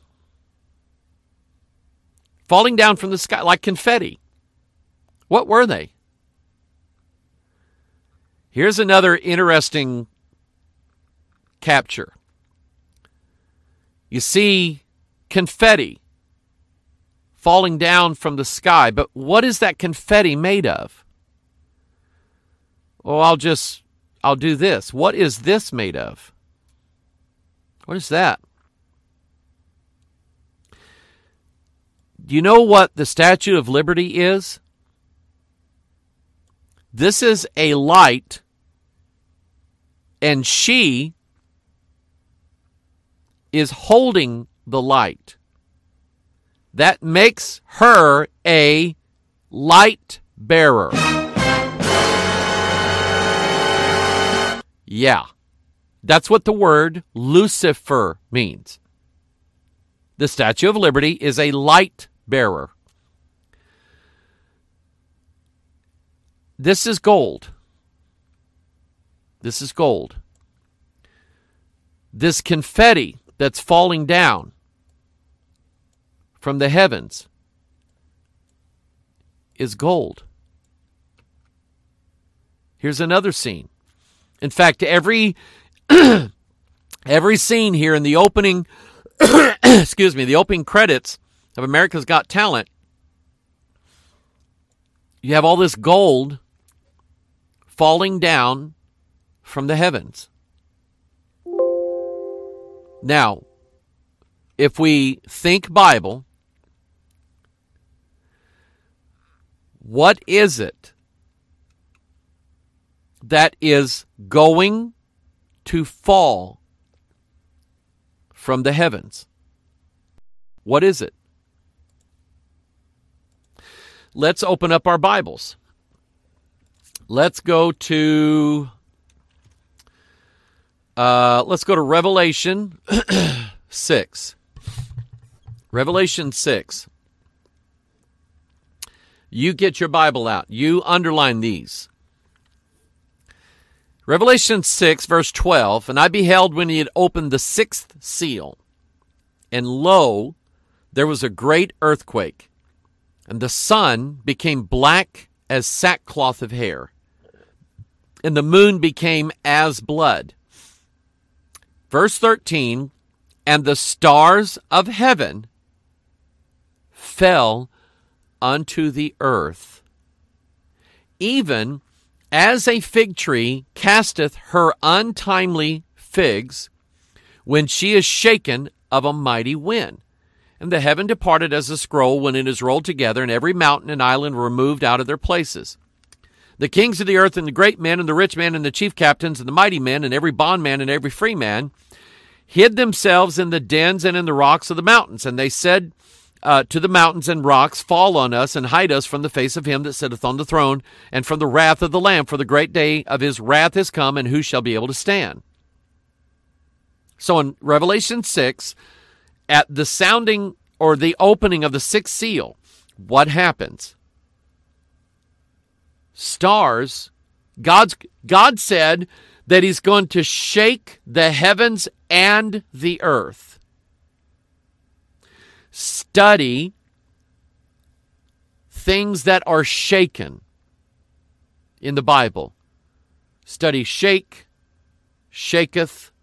Speaker 6: Falling down from the sky like confetti. What were they? Here's another interesting capture. You see confetti falling down from the sky, but what is that confetti made of? Oh, I'll do this. What is this made of? What is that? Do you know what the Statue of Liberty is? This is a light, and she is holding the light. That makes her a light bearer. Yeah, that's what the word Lucifer means. The Statue of Liberty is a light bearer. This is gold. This is gold. This confetti that's falling down from the heavens is gold. Here's another scene. In fact, every scene here in the opening, the opening credits of America's Got Talent, you have all this gold falling down from the heavens. Now, if we think Bible, what is it that is going to fall from the heavens? What is it? Let's open up our Bibles. Let's go to Revelation 6. Revelation 6. You get your Bible out. You underline these. Revelation 6, verse 12, and I beheld when he had opened the sixth seal, and lo, there was a great earthquake, and the sun became black as sackcloth of hair, and the moon became as blood. Verse 13, and the stars of heaven fell unto the earth, even as a fig tree casteth her untimely figs when she is shaken of a mighty wind. And the heaven departed as a scroll when it is rolled together, and every mountain and island were removed out of their places. The kings of the earth and the great men and the rich men and the chief captains and the mighty men and every bondman and every free man hid themselves in the dens and in the rocks of the mountains. And they said to the mountains and rocks, fall on us and hide us from the face of him that sitteth on the throne and from the wrath of the Lamb, for the great day of his wrath is come, and who shall be able to stand? So in Revelation 6, at the sounding or the opening of the sixth seal, what happens? Stars, God said that he's going to shake the heavens and the earth. Study things that are shaken in the Bible. Study shake, shaketh,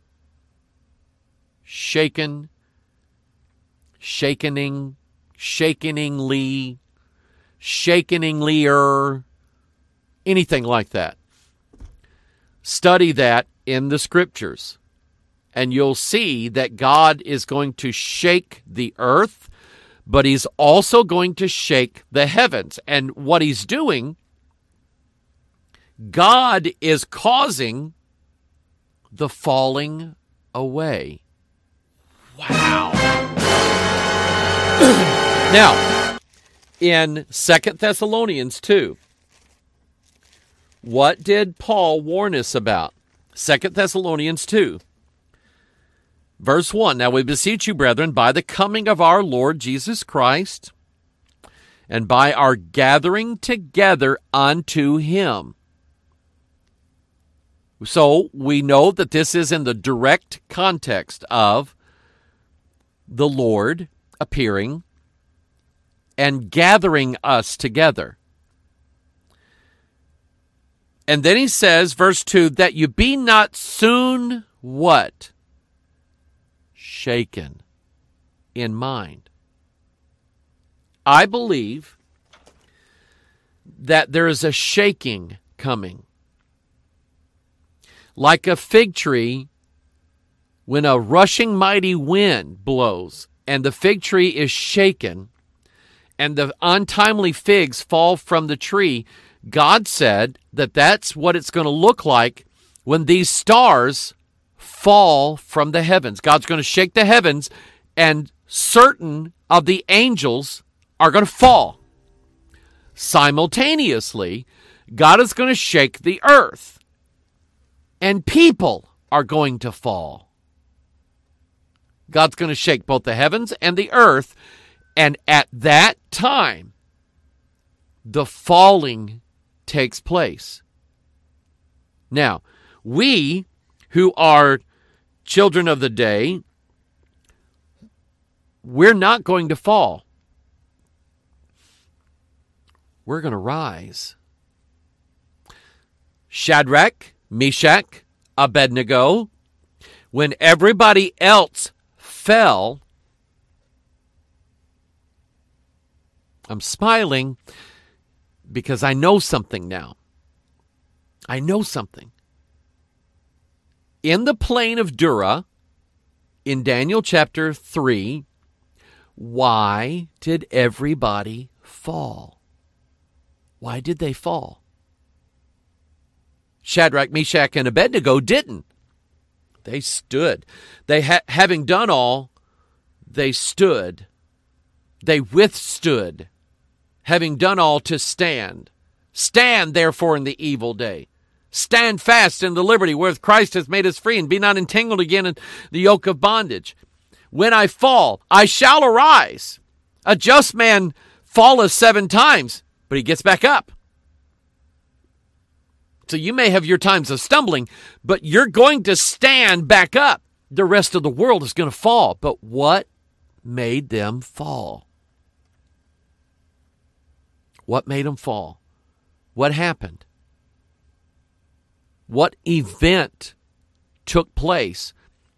Speaker 6: shaken, shakening, shakeningly, shakeninglier, anything like that. Study that in the Scriptures, and you'll see that God is going to shake the earth, but he's also going to shake the heavens. And what he's doing, God is causing the falling away. Wow. Now, in 2 Thessalonians 2, what did Paul warn us about? 2 Thessalonians 2, verse 1. Now we beseech you, brethren, by the coming of our Lord Jesus Christ, and by our gathering together unto him. So we know that this is in the direct context of the Lord appearing and gathering us together. And then he says, verse 2, that you be not soon what? Shaken in mind. I believe that there is a shaking coming. Like a fig tree, when a rushing mighty wind blows and the fig tree is shaken and the untimely figs fall from the tree, God said that that's what it's going to look like when these stars fall from the heavens. God's going to shake the heavens, and certain of the angels are going to fall. Simultaneously, God is going to shake the earth, and people are going to fall. God's going to shake both the heavens and the earth, and at that time, the falling takes place. Now, we who are children of the day, we're not going to fall. We're going to rise. Shadrach, Meshach, Abednego, when everybody else fell, I'm smiling because I know something now. I know something. In the plain of Dura, in Daniel chapter 3, why did everybody fall? Why did they fall? Shadrach, Meshach, and Abednego didn't. They stood. They having done all, they stood. They withstood. Having done all to stand. Stand, therefore, in the evil day. Stand fast in the liberty wherewith Christ has made us free, and be not entangled again in the yoke of bondage. When I fall, I shall arise. A just man falleth 7 times, but he gets back up. So you may have your times of stumbling, but you're going to stand back up. The rest of the world is going to fall. But what made them fall? What made them fall? What happened? What event took place?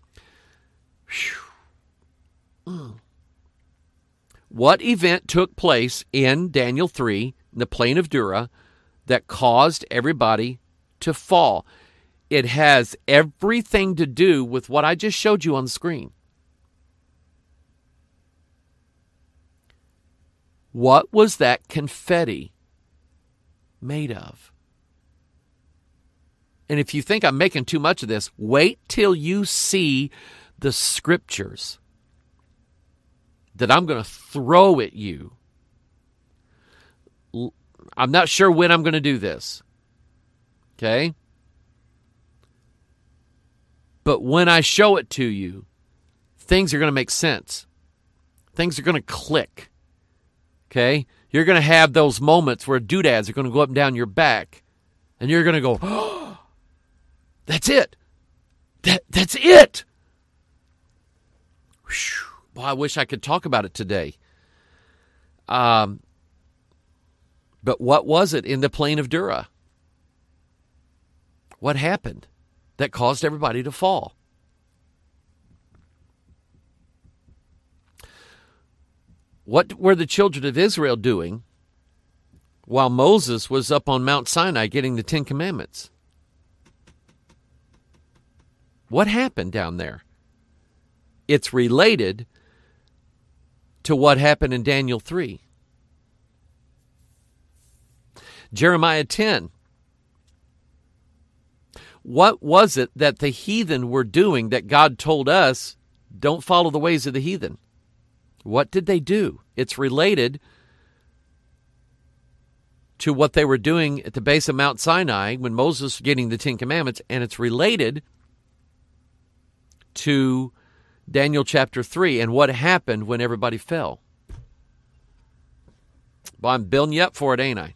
Speaker 6: What event took place in Daniel 3, in the plain of Dura, that caused everybody to fall? It has everything to do with what I just showed you on the screen. What was that confetti made of? And if you think I'm making too much of this, wait till you see the scriptures that I'm going to throw at you. I'm not sure when I'm going to do this. Okay? But when I show it to you, things are going to make sense. Things are going to click. Okay? You're going to have those moments where doodads are going to go up and down your back. And you're going to go, oh, that's it. That's it. Whew. Boy, I wish I could talk about it today. But what was it in the plain of Dura? What happened that caused everybody to fall? What were the children of Israel doing while Moses was up on Mount Sinai getting the Ten Commandments? What happened down there? It's related to what happened in Daniel 3. Jeremiah 10. What was it that the heathen were doing that God told us, don't follow the ways of the heathen? What did they do? It's related to what they were doing at the base of Mount Sinai when Moses was getting the Ten Commandments, and it's related to Daniel chapter 3 and what happened when everybody fell. Well, I'm building you up for it, ain't I?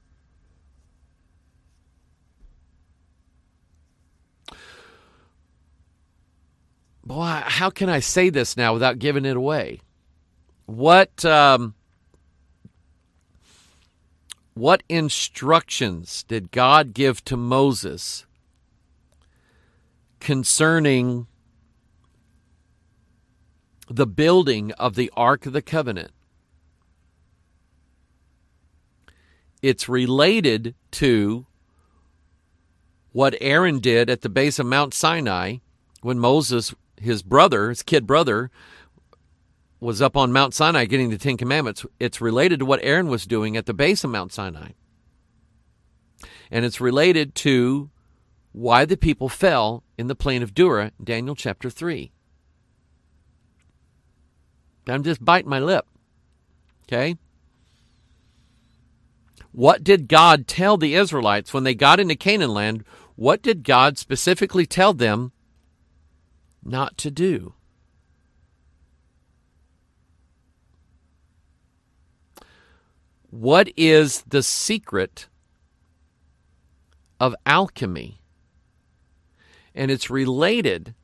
Speaker 6: Boy, how can I say this now without giving it away? What instructions did God give to Moses concerning the building of the Ark of the Covenant? It's related to what Aaron did at the base of Mount Sinai when Moses, his kid brother, was up on Mount Sinai getting the Ten Commandments. It's related to what Aaron was doing at the base of Mount Sinai. And it's related to why the people fell in the plain of Dura, Daniel chapter 3. I'm just biting my lip. Okay? What did God tell the Israelites when they got into Canaan land? What did God specifically tell them not to do? What is the secret of alchemy? And it's related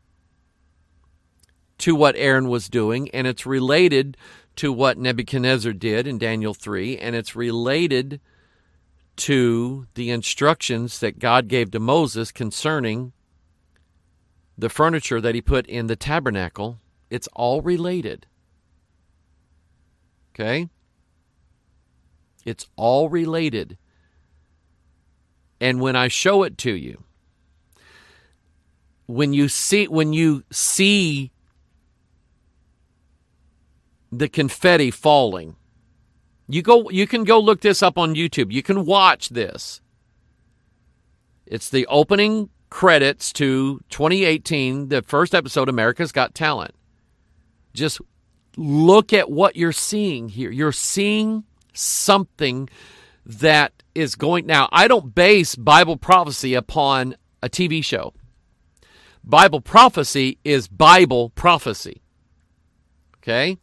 Speaker 6: to what Aaron was doing, and it's related to what Nebuchadnezzar did in Daniel 3, and it's related to the instructions that God gave to Moses concerning the furniture that he put in the tabernacle. It's all related. Okay? It's all related. And when I show it to you, when you see the confetti falling, you can go look this up on YouTube. You can watch this. It's the opening credits to 2018, the first episode, America's Got Talent. Just look at what you're seeing here. You're seeing something that is going... Now, I don't base Bible prophecy upon a TV show. Bible prophecy is Bible prophecy. Okay?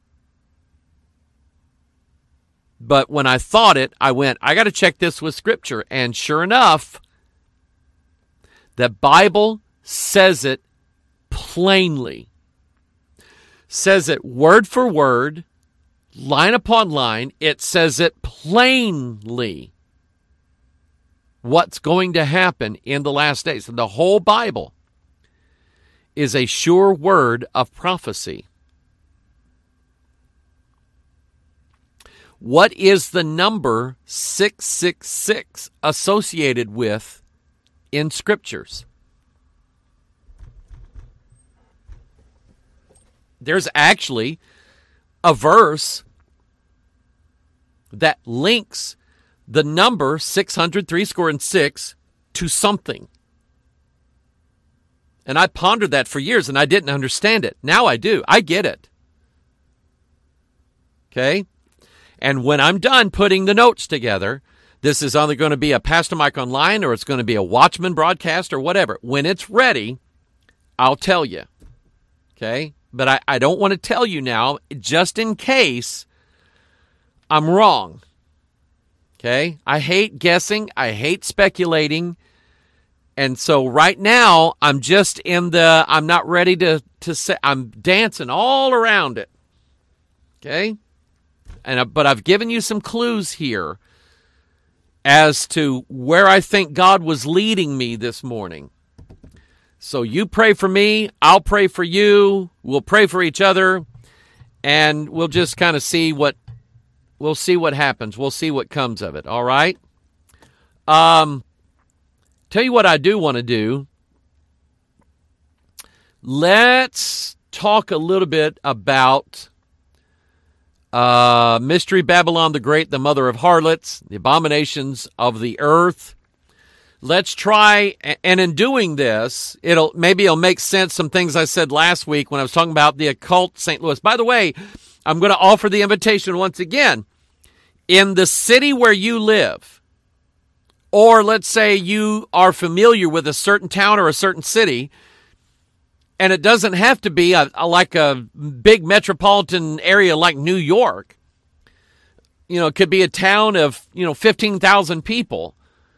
Speaker 6: But when I thought it, I went, I got to check this with Scripture. And sure enough, the Bible says it plainly. Says it word for word, line upon line. It says it plainly what's going to happen in the last days. And the whole Bible is a sure word of prophecy. What is the number 666 associated with in Scriptures? There's actually a verse that links the number 600 to something. And I pondered that for years, and I didn't understand it. Now I do. I get it. Okay? And when I'm done putting the notes together, this is either going to be a Pastor Mike Online or it's going to be a Watchman broadcast or whatever. When it's ready, I'll tell you. Okay? But I don't want to tell you now, just in case I'm wrong. Okay? I hate guessing. I hate speculating. And so right now, I'm just I'm not ready to say, I'm dancing all around it. Okay? But I've given you some clues here as to where I think God was leading me this morning. So you pray for me, I'll pray for you, we'll pray for each other, and we'll just kind of see what happens. We'll see what comes of it, all right? Tell you what I do want to do. Let's talk a little bit about Mystery Babylon the Great, the mother of harlots, the abominations of the earth. Let's try, and in doing this, it'll make sense, some things I said last week when I was talking about the occult St. Louis. By the way, I'm going to offer the invitation once again. In the city where you live, or let's say you are familiar with a certain town or a certain city, and it doesn't have to be like a big metropolitan area like New York. It could be a town of, 15,000 people.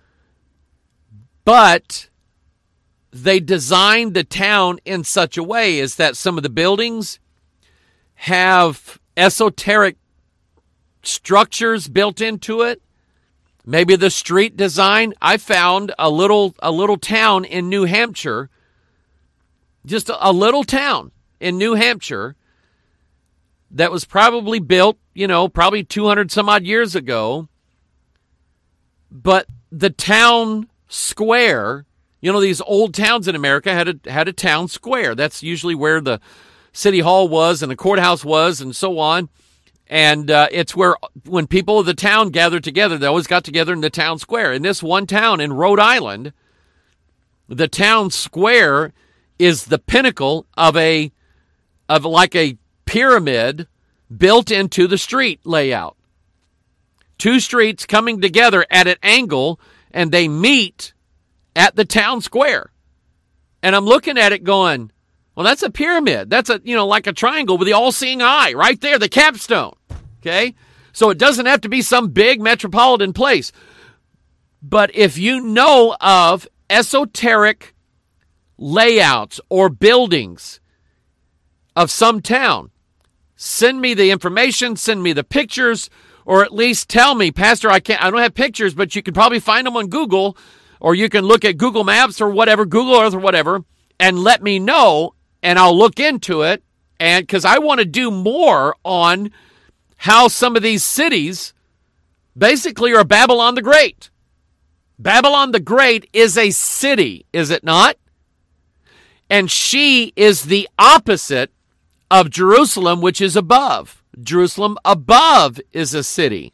Speaker 6: But they designed the town in such a way as that some of the buildings have esoteric structures built into it. Maybe the street design. I found a little town in New Hampshire, just a little town in New Hampshire that was probably built, probably 200 some odd years ago. But the town square, these old towns in America had a town square. That's usually where the city hall was and the courthouse was and so on. And it's where, when people of the town gathered together, they always got together in the town square. In this one town in Rhode Island, the town square is the pinnacle of like a pyramid built into the street layout. Two streets coming together at an angle, and they meet at the town square. And I'm looking at it going, well, that's a pyramid. That's like a triangle with the all-seeing eye right there, the capstone. Okay? So it doesn't have to be some big metropolitan place. But if you know of esoteric layouts or buildings of some town, send me the information, send me the pictures, or at least tell me, Pastor, I don't have pictures, but you can probably find them on Google, or you can look at Google Maps or whatever, Google Earth or whatever, and let me know, and I'll look into it, and because I want to do more on how some of these cities basically are Babylon the Great. Babylon the Great is a city, is it not? And she is the opposite of Jerusalem, which is above. Jerusalem above is a city.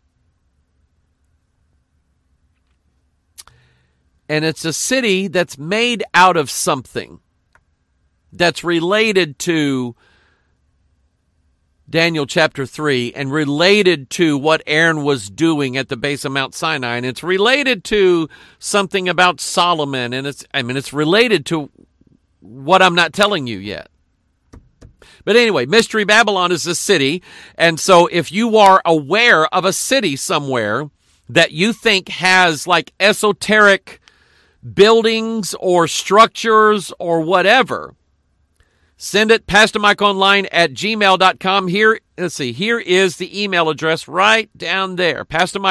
Speaker 6: And it's a city that's made out of something that's related to Daniel chapter 3 and related to what Aaron was doing at the base of Mount Sinai. And it's related to something about Solomon. And it's related to what I'm not telling you yet. But anyway, Mystery Babylon is a city, and so if you are aware of a city somewhere that you think has like esoteric buildings or structures or whatever, send it pastormikeonline@gmail.com. Here is the email address right down there,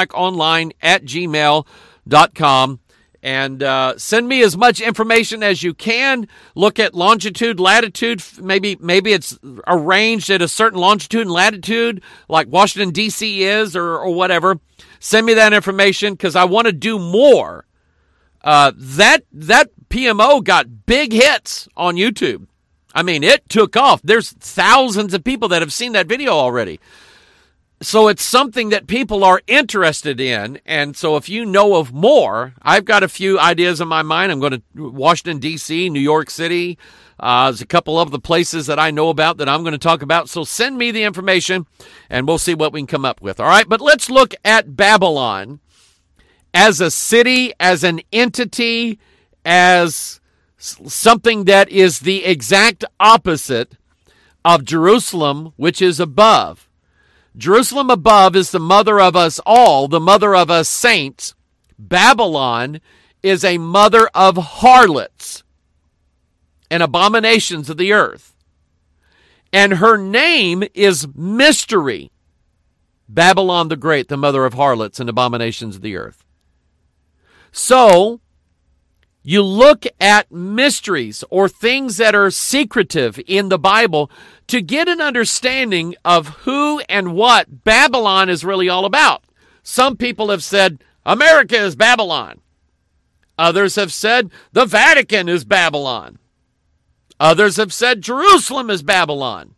Speaker 6: pastormikeonline@gmail.com. And send me as much information as you can. Look at longitude, latitude. Maybe it's arranged at a certain longitude and latitude, like Washington, D.C. is, or whatever. Send me that information, because I want to do more. That PMO got big hits on YouTube. I mean, it took off. There's thousands of people that have seen that video already. So it's something that people are interested in, and so if you know of more, I've got a few ideas in my mind. I'm going to Washington, D.C., New York City. There's a couple of the places that I know about that I'm going to talk about, so send me the information, and we'll see what we can come up with, all right? But let's look at Babylon as a city, as an entity, as something that is the exact opposite of Jerusalem, which is above. Jerusalem above is the mother of us all, the mother of us saints. Babylon is a mother of harlots and abominations of the earth. And her name is Mystery. Babylon the Great, the mother of harlots and abominations of the earth. So, you look at mysteries or things that are secretive in the Bible to get an understanding of who and what Babylon is really all about. Some people have said, America is Babylon. Others have said, the Vatican is Babylon. Others have said, Jerusalem is Babylon.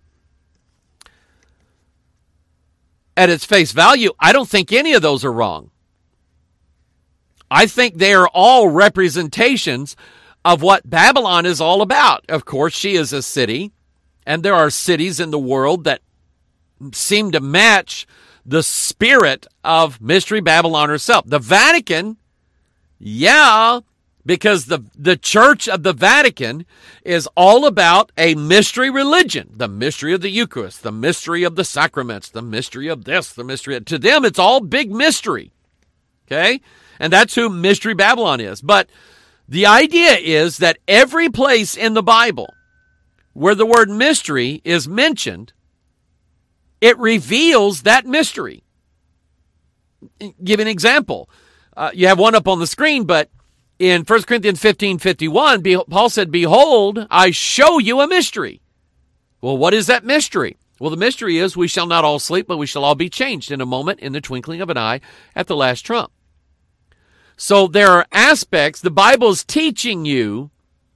Speaker 6: At its face value, I don't think any of those are wrong. I think they are all representations of what Babylon is all about. Of course, she is a city, and there are cities in the world that seem to match the spirit of Mystery Babylon herself. The Vatican, yeah, because the Church of the Vatican is all about a mystery religion. The mystery of the Eucharist, the mystery of the sacraments, the mystery of this, the mystery of... To them, it's all big mystery. Okay? And that's who Mystery Babylon is. But the idea is that every place in the Bible where the word mystery is mentioned, it reveals that mystery. Give an example. You have one up on the screen, but in 1 Corinthians 15:51, Paul said, Behold, I show you a mystery. Well, what is that mystery? Well, the mystery is we shall not all sleep, but we shall all be changed in a moment, in the twinkling of an eye, at the last trump. So there are aspects, the Bible is teaching you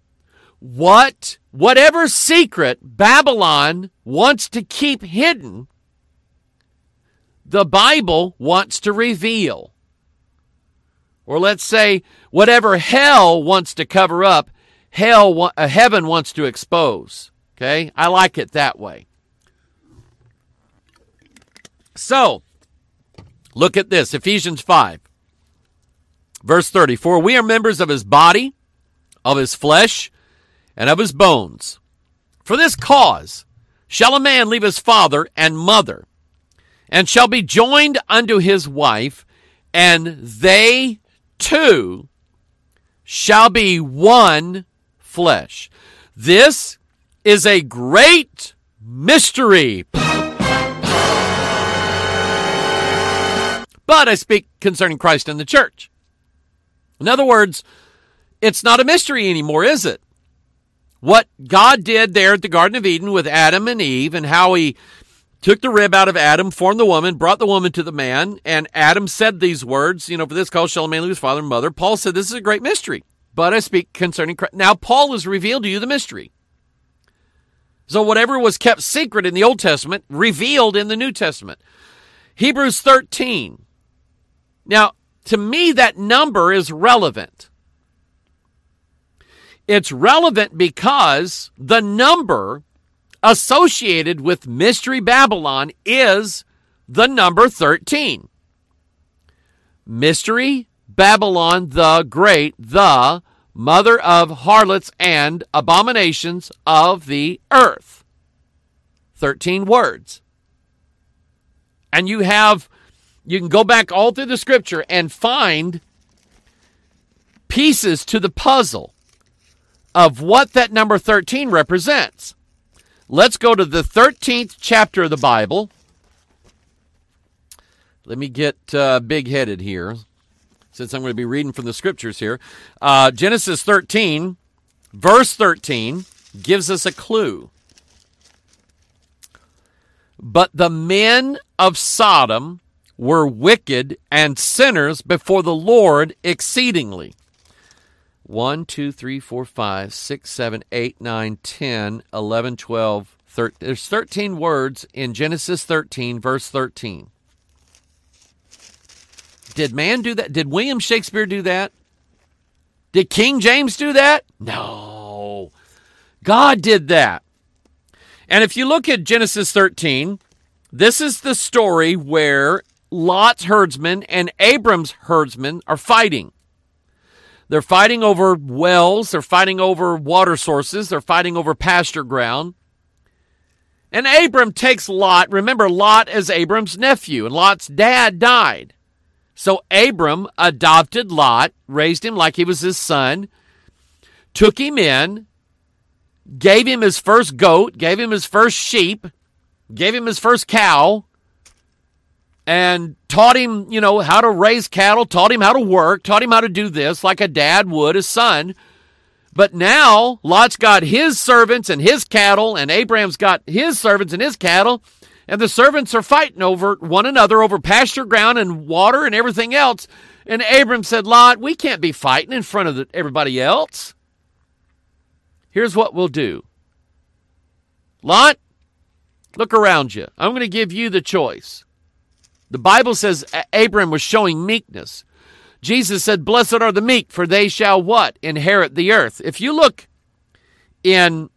Speaker 6: whatever secret Babylon wants to keep hidden, the Bible wants to reveal. Or let's say, whatever hell wants to cover up, heaven wants to expose. Okay? I like it that way. So, look at this, Ephesians 5. Verse 30, For we are members of his body, of his flesh, and of his bones. For this cause shall a man leave his father and mother, and shall be joined unto his wife, and they two shall be one flesh. This is a great mystery. But I speak concerning Christ and the church. In other words, it's not a mystery anymore, is it? What God did there at the Garden of Eden with Adam and Eve, and how he took the rib out of Adam, formed the woman, brought the woman to the man, and Adam said these words, for this cause shall a man leave his father and mother. Paul said this is a great mystery, but I speak concerning Christ. Now, Paul has revealed to you the mystery. So whatever was kept secret in the Old Testament, revealed in the New Testament. Hebrews 13. Now, to me, that number is relevant. It's relevant because the number associated with Mystery Babylon is the number 13. Mystery Babylon the Great, the mother of harlots and abominations of the earth. 13 words. And you can go back all through the scripture and find pieces to the puzzle of what that number 13 represents. Let's go to the 13th chapter of the Bible. Let me get big-headed here, since I'm going to be reading from the scriptures here. Genesis 13, verse 13, gives us a clue. But the men of Sodom were wicked and sinners before the Lord exceedingly. 1, 2, 3, 4, 5, 6, 7, 8, 9, 10, 11, 12, 13. There's 13 words in Genesis 13, verse 13. Did man do that? Did William Shakespeare do that? Did King James do that? No. God did that. And if you look at Genesis 13, this is the story where Lot's herdsmen and Abram's herdsmen are fighting. They're fighting over wells. They're fighting over water sources. They're fighting over pasture ground. And Abram takes Lot. Remember, Lot is Abram's nephew, and Lot's dad died. So Abram adopted Lot, raised him like he was his son, took him in, gave him his first goat, gave him his first sheep, gave him his first cow, and taught him, how to raise cattle, taught him how to work, taught him how to do this like a dad would a son. But now Lot's got his servants and his cattle, and Abraham's got his servants and his cattle, and the servants are fighting over one another over pasture ground and water and everything else. And Abram said, Lot, we can't be fighting in front of everybody else. Here's what we'll do. Lot, look around you. I'm going to give you the choice. The Bible says Abram was showing meekness. Jesus said, blessed are the meek, for they shall what? Inherit the earth. If you look in,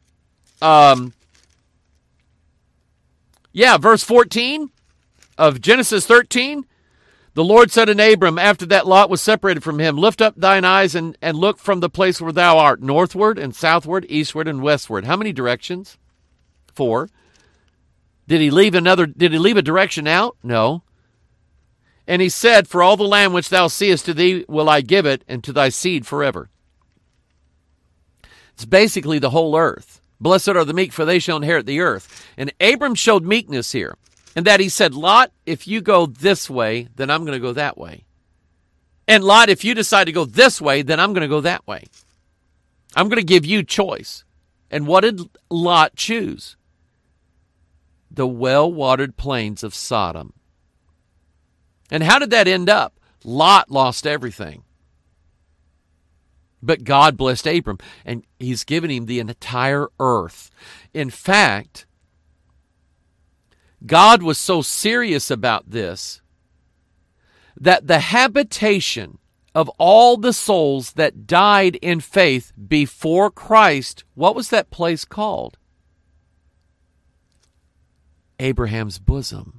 Speaker 6: verse 14 of Genesis 13, the Lord said unto Abram, after that Lot was separated from him, lift up thine eyes and look from the place where thou art, northward and southward, eastward and westward. How many directions? 4. Did he leave a direction out? No. And he said, for all the land which thou seest, to thee will I give it, and to thy seed forever. It's basically the whole earth. Blessed are the meek, for they shall inherit the earth. And Abram showed meekness here, in that he said, Lot, if you go this way, then I'm going to go that way. And Lot, if you decide to go this way, then I'm going to go that way. I'm going to give you choice. And what did Lot choose? The well-watered plains of Sodom. And how did that end up? Lot lost everything. But God blessed Abram, and he's given him the entire earth. In fact, God was so serious about this that the habitation of all the souls that died in faith before Christ, what was that place called? Abraham's bosom.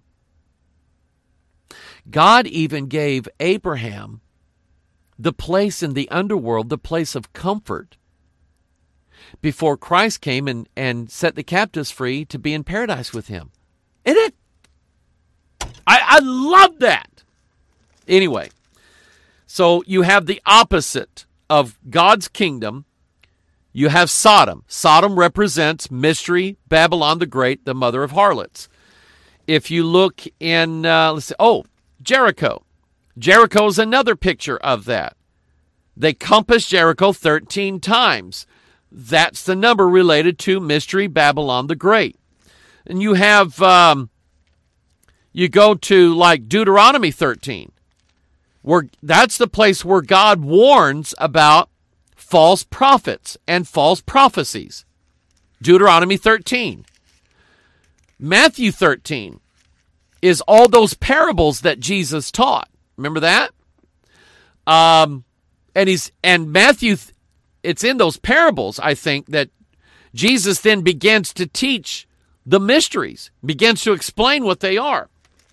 Speaker 6: God even gave Abraham the place in the underworld, the place of comfort, before Christ came and set the captives free to be in paradise with him. Isn't it? I love that. Anyway, so you have the opposite of God's kingdom. You have Sodom. Sodom represents Mystery Babylon the Great, the mother of harlots. If you look in, Jericho. Jericho is another picture of that. They compassed Jericho 13 times. That's the number related to Mystery Babylon the Great. And you have, you go to like Deuteronomy 13, where that's the place where God warns about false prophets and false prophecies. Deuteronomy 13. Matthew 13 is all those parables that Jesus taught. Remember that? And Matthew, it's in those parables, I think, that Jesus then begins to teach the mysteries, begins to explain what they are.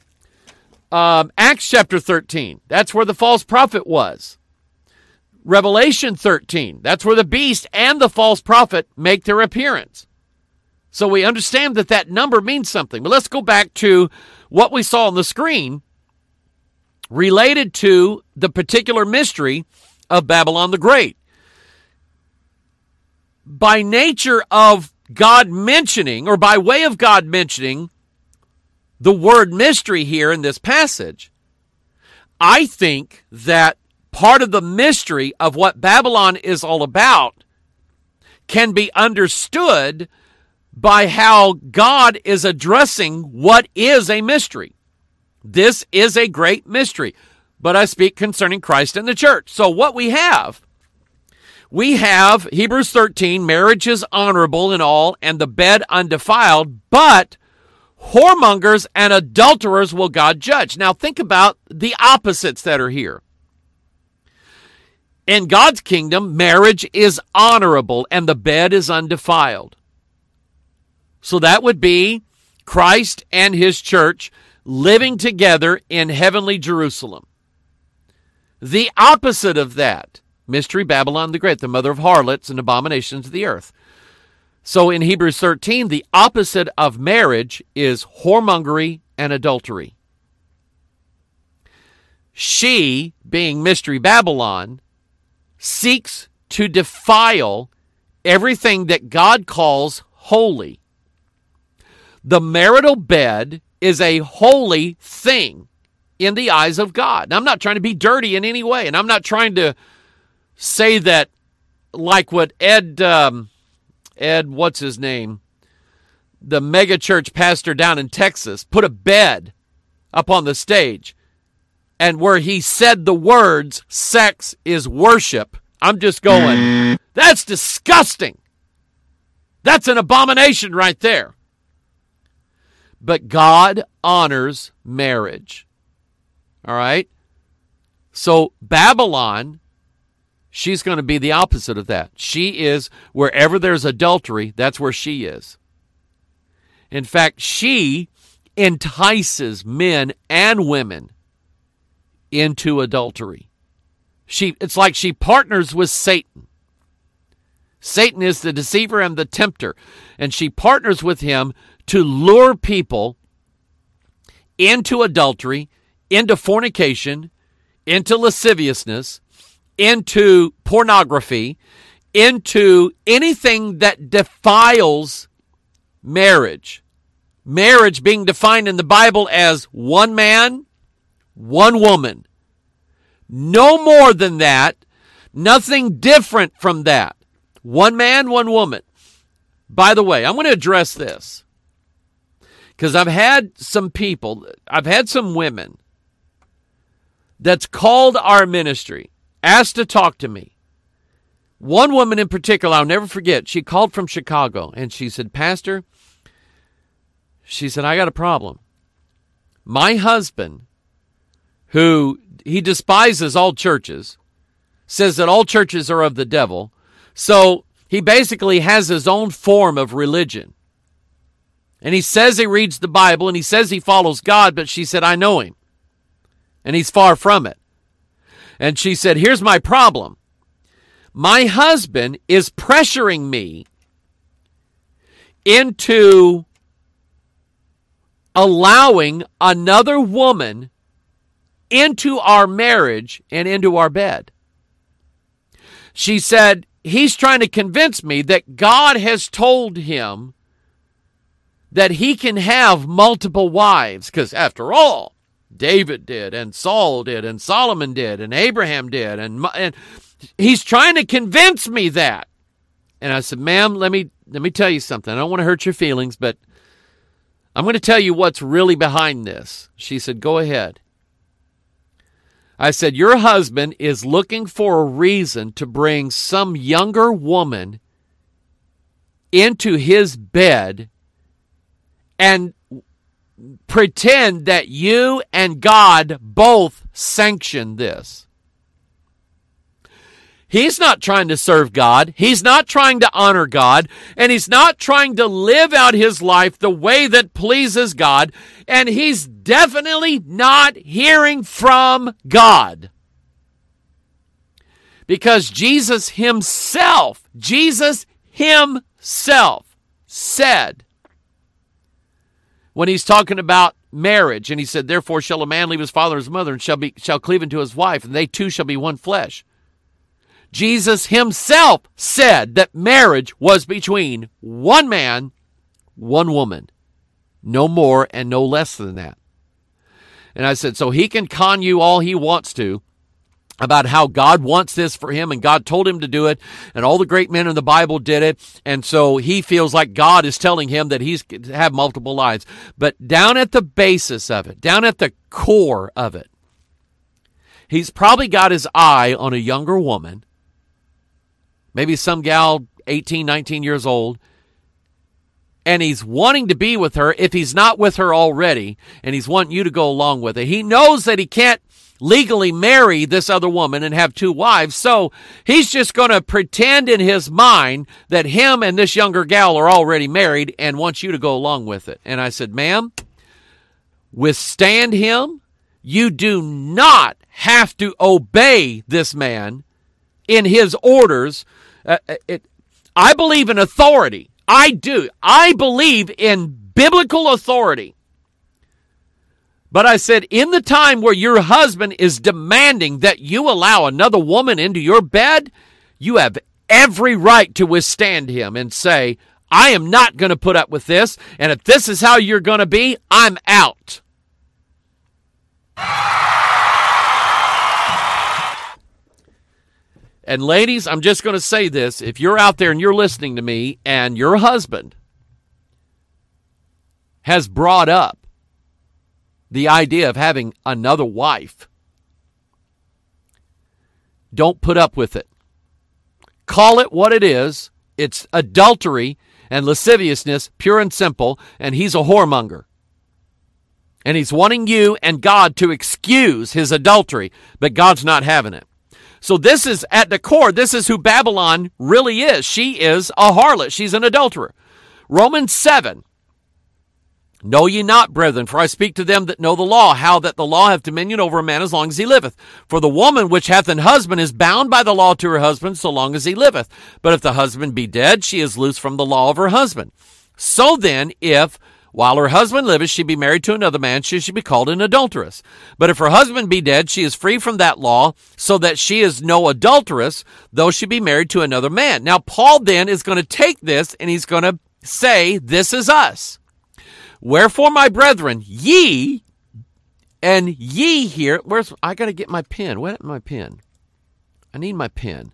Speaker 6: Acts chapter 13, that's where the false prophet was. Revelation 13, that's where the beast and the false prophet make their appearance. So we understand that number means something. But let's go back to what we saw on the screen related to the particular mystery of Babylon the Great. By nature of God mentioning, or by way of God mentioning, the word mystery here in this passage, I think that part of the mystery of what Babylon is all about can be understood by how God is addressing what is a mystery. This is a great mystery, but I speak concerning Christ and the church. So what we have Hebrews 13, marriage is honorable in all, and the bed undefiled, but whoremongers and adulterers will God judge. Now think about the opposites that are here. In God's kingdom, marriage is honorable, and the bed is undefiled. So that would be Christ and his church living together in heavenly Jerusalem. The opposite of that Mystery Babylon the Great, the mother of harlots and abominations of the earth. So in Hebrews 13, the opposite of marriage is whoremongery and adultery. She, being Mystery Babylon, seeks to defile everything that God calls holy. The marital bed is a holy thing in the eyes of God. And I'm not trying to be dirty in any way, and I'm not trying to say that like what Ed, what's his name, the mega church pastor down in Texas, put a bed up on the stage, and where he said the words, sex is worship. I'm just going, that's disgusting. That's an abomination right there. But God honors marriage. All right? So Babylon, she's going to be the opposite of that. She is, wherever there's adultery, that's where she is. In fact, she entices men and women into adultery. It's like she partners with Satan. Satan is the deceiver and the tempter, and she partners with him to lure people into adultery, into fornication, into lasciviousness, into pornography, into anything that defiles marriage. Marriage being defined in the Bible as one man, one woman. No more than that. Nothing different from that. One man, one woman. By the way, I'm going to address this because I've had some women that's called our ministry, asked to talk to me. One woman in particular, I'll never forget, she called from Chicago, and she said, Pastor, she said, I got a problem. My husband, who he despises all churches, says that all churches are of the devil, so he basically has his own form of religion. And he says he reads the Bible, and he says he follows God, but she said, I know him, and he's far from it. And she said, here's my problem. My husband is pressuring me into allowing another woman into our marriage and into our bed. She said, he's trying to convince me that God has told him that he can have multiple wives, because after all, David did, and Saul did, and Solomon did, and Abraham did, and he's trying to convince me that. And I said, ma'am, let me tell you something. I don't want to hurt your feelings, but I'm going to tell you what's really behind this. She said, go ahead. I said, your husband is looking for a reason to bring some younger woman into his bed and pretend that you and God both sanction this. He's not trying to serve God. He's not trying to honor God. And he's not trying to live out his life the way that pleases God. And he's definitely not hearing from God. Because Jesus himself said, when he's talking about marriage, and he said, therefore shall a man leave his father and his mother and shall cleave unto his wife, and they two shall be one flesh. Jesus himself said that marriage was between one man, one woman. No more and no less than that. And I said, so he can con you all he wants to about how God wants this for him, and God told him to do it, and all the great men in the Bible did it, and so he feels like God is telling him that he's to have multiple lives. But down at the basis of it, down at the core of it, he's probably got his eye on a younger woman, maybe some gal 18, 19 years old, and he's wanting to be with her if he's not with her already, and he's wanting you to go along with it. He knows that he can't legally marry this other woman and have two wives, so he's just going to pretend in his mind that him and this younger gal are already married and wants you to go along with it. And I said, ma'am, withstand him. You do not have to obey this man in his orders. I believe in authority. I do. I believe in biblical authority. But I said, in the time where your husband is demanding that you allow another woman into your bed, you have every right to withstand him and say, I am not going to put up with this, and if this is how you're going to be, I'm out. And ladies, I'm just going to say this. If you're out there and you're listening to me, and your husband has brought up the idea of having another wife, don't put up with it. Call it what it is. It's adultery and lasciviousness, pure and simple, and he's a whoremonger. And he's wanting you and God to excuse his adultery, but God's not having it. So this is, at the core, this is who Babylon really is. She is a harlot. She's an adulterer. Romans 7. Know ye not, brethren, for I speak to them that know the law, how that the law hath dominion over a man as long as he liveth. For the woman which hath an husband is bound by the law to her husband so long as he liveth. But if the husband be dead, she is loose from the law of her husband. So then, if, while her husband liveth, she be married to another man, she should be called an adulteress. But if her husband be dead, she is free from that law, so that she is no adulteress, though she be married to another man. Now, Paul then is going to take this, and he's going to say, this is us. Wherefore, my brethren, ye, and ye here, I got to get my pen. Where's my pen? I need my pen.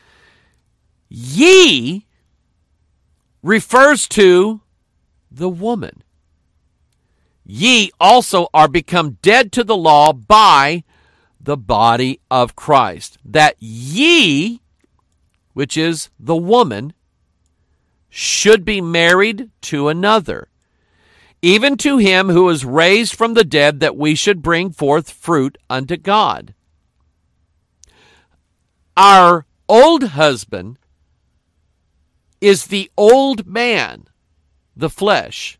Speaker 6: Ye refers to the woman. Ye also are become dead to the law by the body of Christ, that ye, which is the woman, should be married to another, even to him who is raised from the dead, that we should bring forth fruit unto God. Our old husband is the old man, the flesh.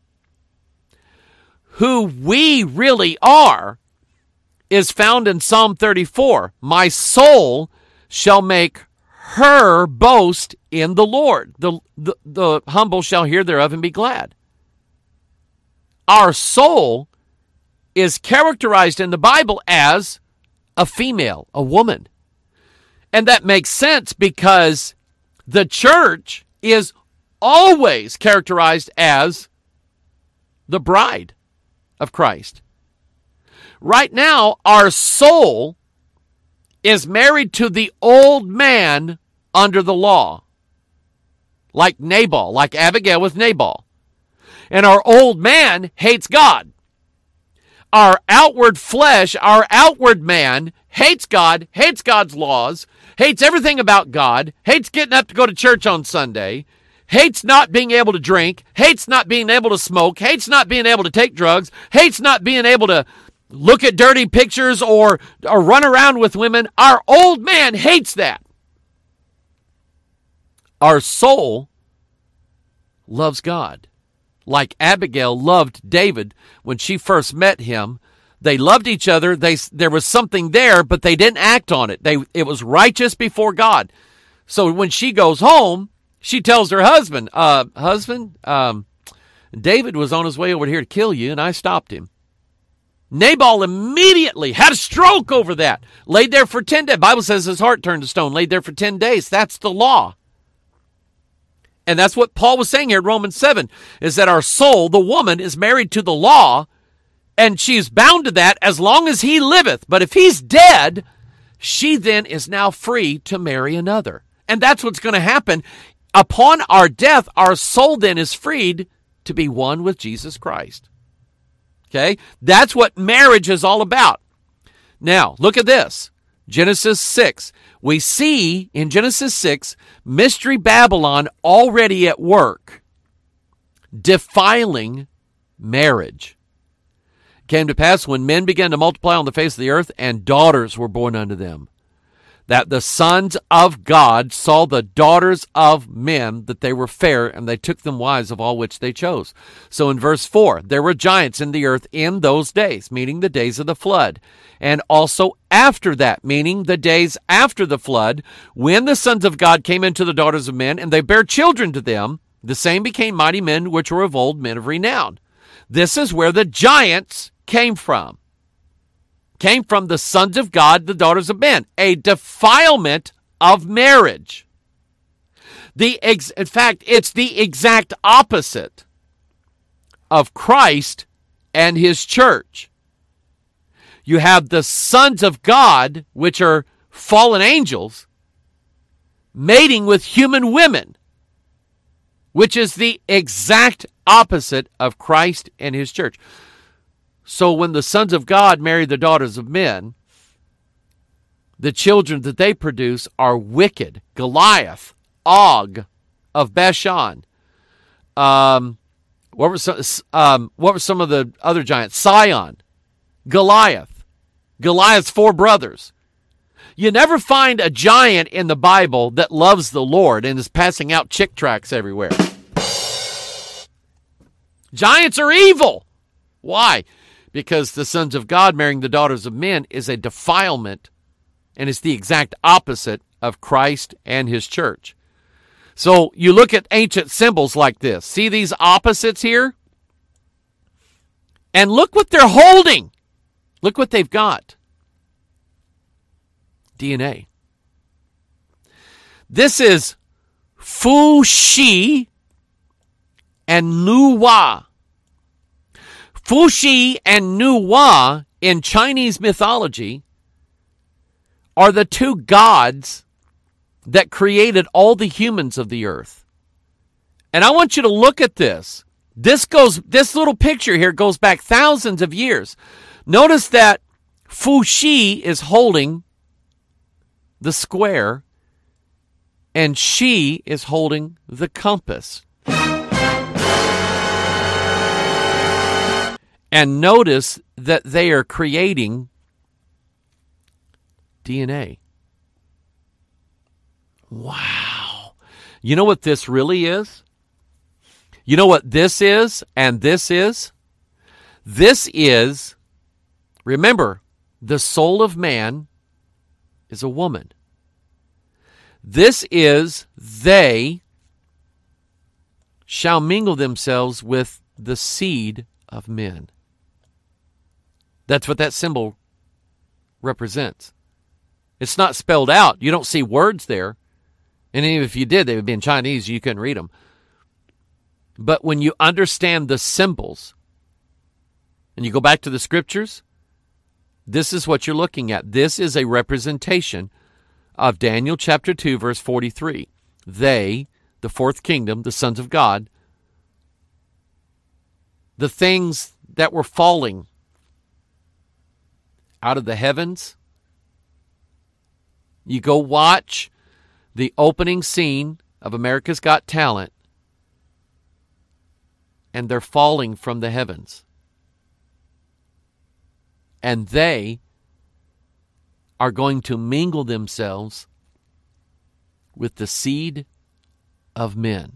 Speaker 6: Who we really are is found in Psalm 34. My soul shall make her boast in the Lord. The humble shall hear thereof and be glad. Our soul is characterized in the Bible as a female, a woman. And that makes sense because the church is always characterized as the bride of Christ. Right now, our soul is married to the old man under the law, like Nabal, like Abigail with Nabal. And our old man hates God. Our outward flesh, our outward man hates God, hates God's laws, hates everything about God, hates getting up to go to church on Sunday, hates not being able to drink, hates not being able to smoke, hates not being able to take drugs, hates not being able to look at dirty pictures or run around with women. Our old man hates that. Our soul loves God. Like Abigail loved David when she first met him. They loved each other. There was something there, but they didn't act on it. It was righteous before God. So when she goes home, she tells her husband, David was on his way over here to kill you, and I stopped him. Nabal immediately had a stroke over that. Laid there for 10 days. The Bible says his heart turned to stone. Laid there for 10 days. That's the law. And that's what Paul was saying here in Romans 7, is that our soul, the woman, is married to the law, and she's bound to that as long as he liveth. But if he's dead, she then is now free to marry another. And that's what's going to happen. Upon our death, our soul then is freed to be one with Jesus Christ. Okay? That's what marriage is all about. Now, look at this. Genesis 6. We see in Genesis 6, Mystery Babylon already at work, defiling marriage. It came to pass when men began to multiply on the face of the earth, and daughters were born unto them. that the sons of God saw the daughters of men, that they were fair, and they took them wives of all which they chose. So in verse 4, there were giants in the earth in those days, meaning the days of the flood, and also after that, meaning the days after the flood, when the sons of God came into the daughters of men, and they bare children to them, the same became mighty men which were of old, men of renown. This is where the giants came from. Came from the sons of God, the daughters of men, a defilement of marriage. In fact, it's the exact opposite of Christ and his church. You have the sons of God, which are fallen angels, mating with human women, which is the exact opposite of Christ and his church. So when the sons of God marry the daughters of men, the children that they produce are wicked. Goliath, Og of Bashan. What were some of the other giants? Sihon, Goliath. Goliath's 4 brothers. You never find a giant in the Bible that loves the Lord and is passing out chick tracts everywhere. Giants are evil. Why? Because the sons of God marrying the daughters of men is a defilement, and it's the exact opposite of Christ and his church. So you look at ancient symbols like this. See these opposites here? And look what they're holding. Look what they've got. DNA. This is Fu Shi and Nuwa. Fu Shi and Nuwa in Chinese mythology are the 2 gods that created all the humans of the earth. And I want you to look at this. This little picture here goes back thousands of years. Notice that Fu Shi is holding the square and Shi is holding the compass. And notice that they are creating DNA. Wow. You know what this really is? You know what this is and this is? This is, remember, the soul of man is a woman. This is, they shall mingle themselves with the seed of men. That's what that symbol represents. It's not spelled out. You don't see words there. And even if you did, they would be in Chinese. You couldn't read them. But when you understand the symbols, and you go back to the scriptures, this is what you're looking at. This is a representation of Daniel chapter 2, verse 43. They, the 4th kingdom, the sons of God, the things that were falling out of the heavens. You go watch the opening scene of America's Got Talent, and they're falling from the heavens. And they are going to mingle themselves with the seed of men.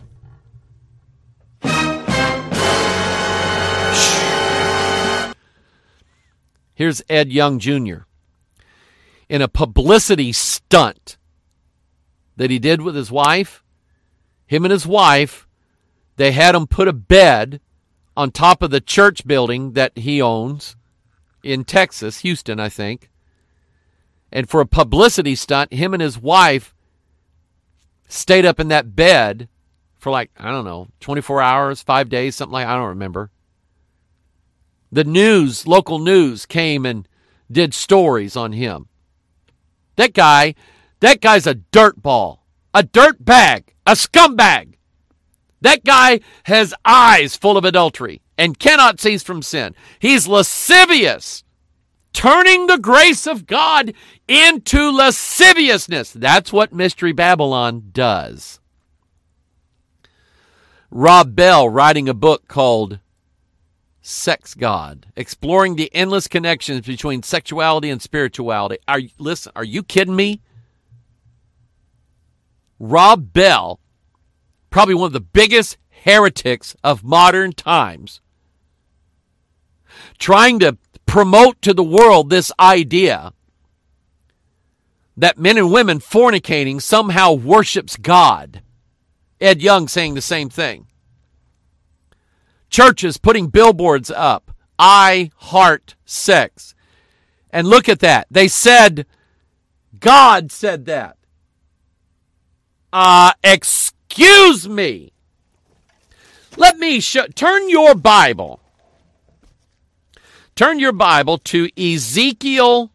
Speaker 6: Here's Ed Young Jr. in a publicity stunt that he did with his wife. Him and his wife, they had him put a bed on top of the church building that he owns in Texas, Houston, I think. And for a publicity stunt, him and his wife stayed up in that bed for 24 hours, 5 days, something like, I don't remember. The news, local news, came and did stories on him. That guy's a dirtball, a dirtbag, a scumbag. That guy has eyes full of adultery and cannot cease from sin. He's lascivious, turning the grace of God into lasciviousness. That's what Mystery Babylon does. Rob Bell, writing a book called Sex God, exploring the endless connections between sexuality and spirituality. Are you kidding me? Rob Bell, probably one of the biggest heretics of modern times, trying to promote to the world this idea that men and women fornicating somehow worships God. Ed Young saying the same thing. Churches putting billboards up, I heart sex. And look at that. They said, God said that. Excuse me. Let me turn your Bible. Turn your Bible to Ezekiel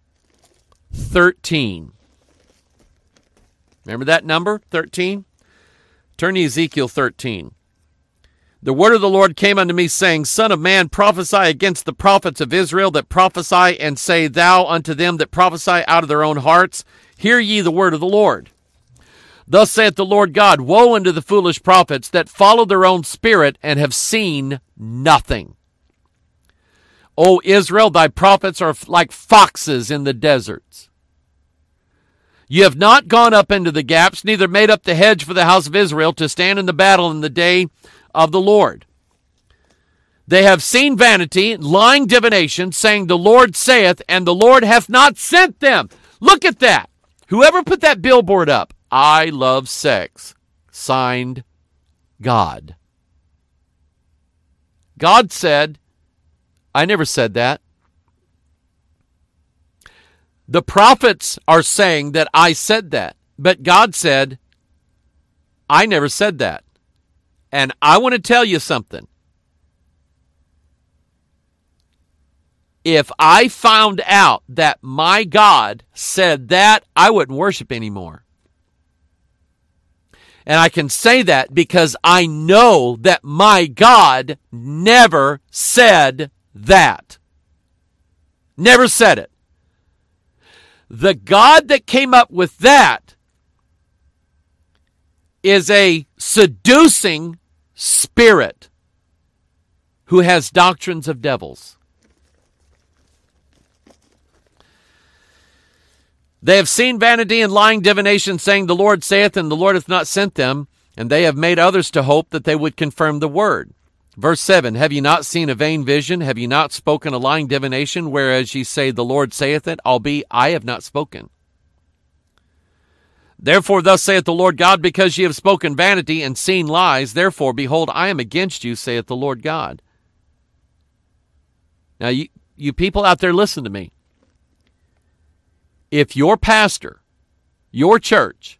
Speaker 6: 13. Remember that number, 13? Turn to Ezekiel 13. The word of the Lord came unto me, saying, Son of man, prophesy against the prophets of Israel that prophesy, and say thou unto them that prophesy out of their own hearts, Hear ye the word of the Lord. Thus saith the Lord God, Woe unto the foolish prophets that follow their own spirit and have seen nothing. O Israel, thy prophets are like foxes in the deserts. You have not gone up into the gaps, neither made up the hedge for the house of Israel to stand in the battle in the day of the Lord. They have seen vanity, lying divination, saying, The Lord saith, and the Lord hath not sent them. Look at that. Whoever put that billboard up, I love sex. Signed, God. God said, I never said that. The prophets are saying that I said that, but God said, I never said that. And I want to tell you something. If I found out that my God said that, I wouldn't worship anymore. And I can say that because I know that my God never said that. Never said it. The God that came up with that is a seducing spirit who has doctrines of devils. They have seen vanity and lying divination, saying, The Lord saith, and the Lord hath not sent them. And they have made others to hope that they would confirm the word. Verse 7, Have ye not seen a vain vision? Have ye not spoken a lying divination? Whereas ye say, The Lord saith it, albeit I have not spoken. Therefore thus saith the Lord God, because ye have spoken vanity and seen lies, therefore, behold, I am against you, saith the Lord God. Now, you people out there, listen to me. If your pastor, your church,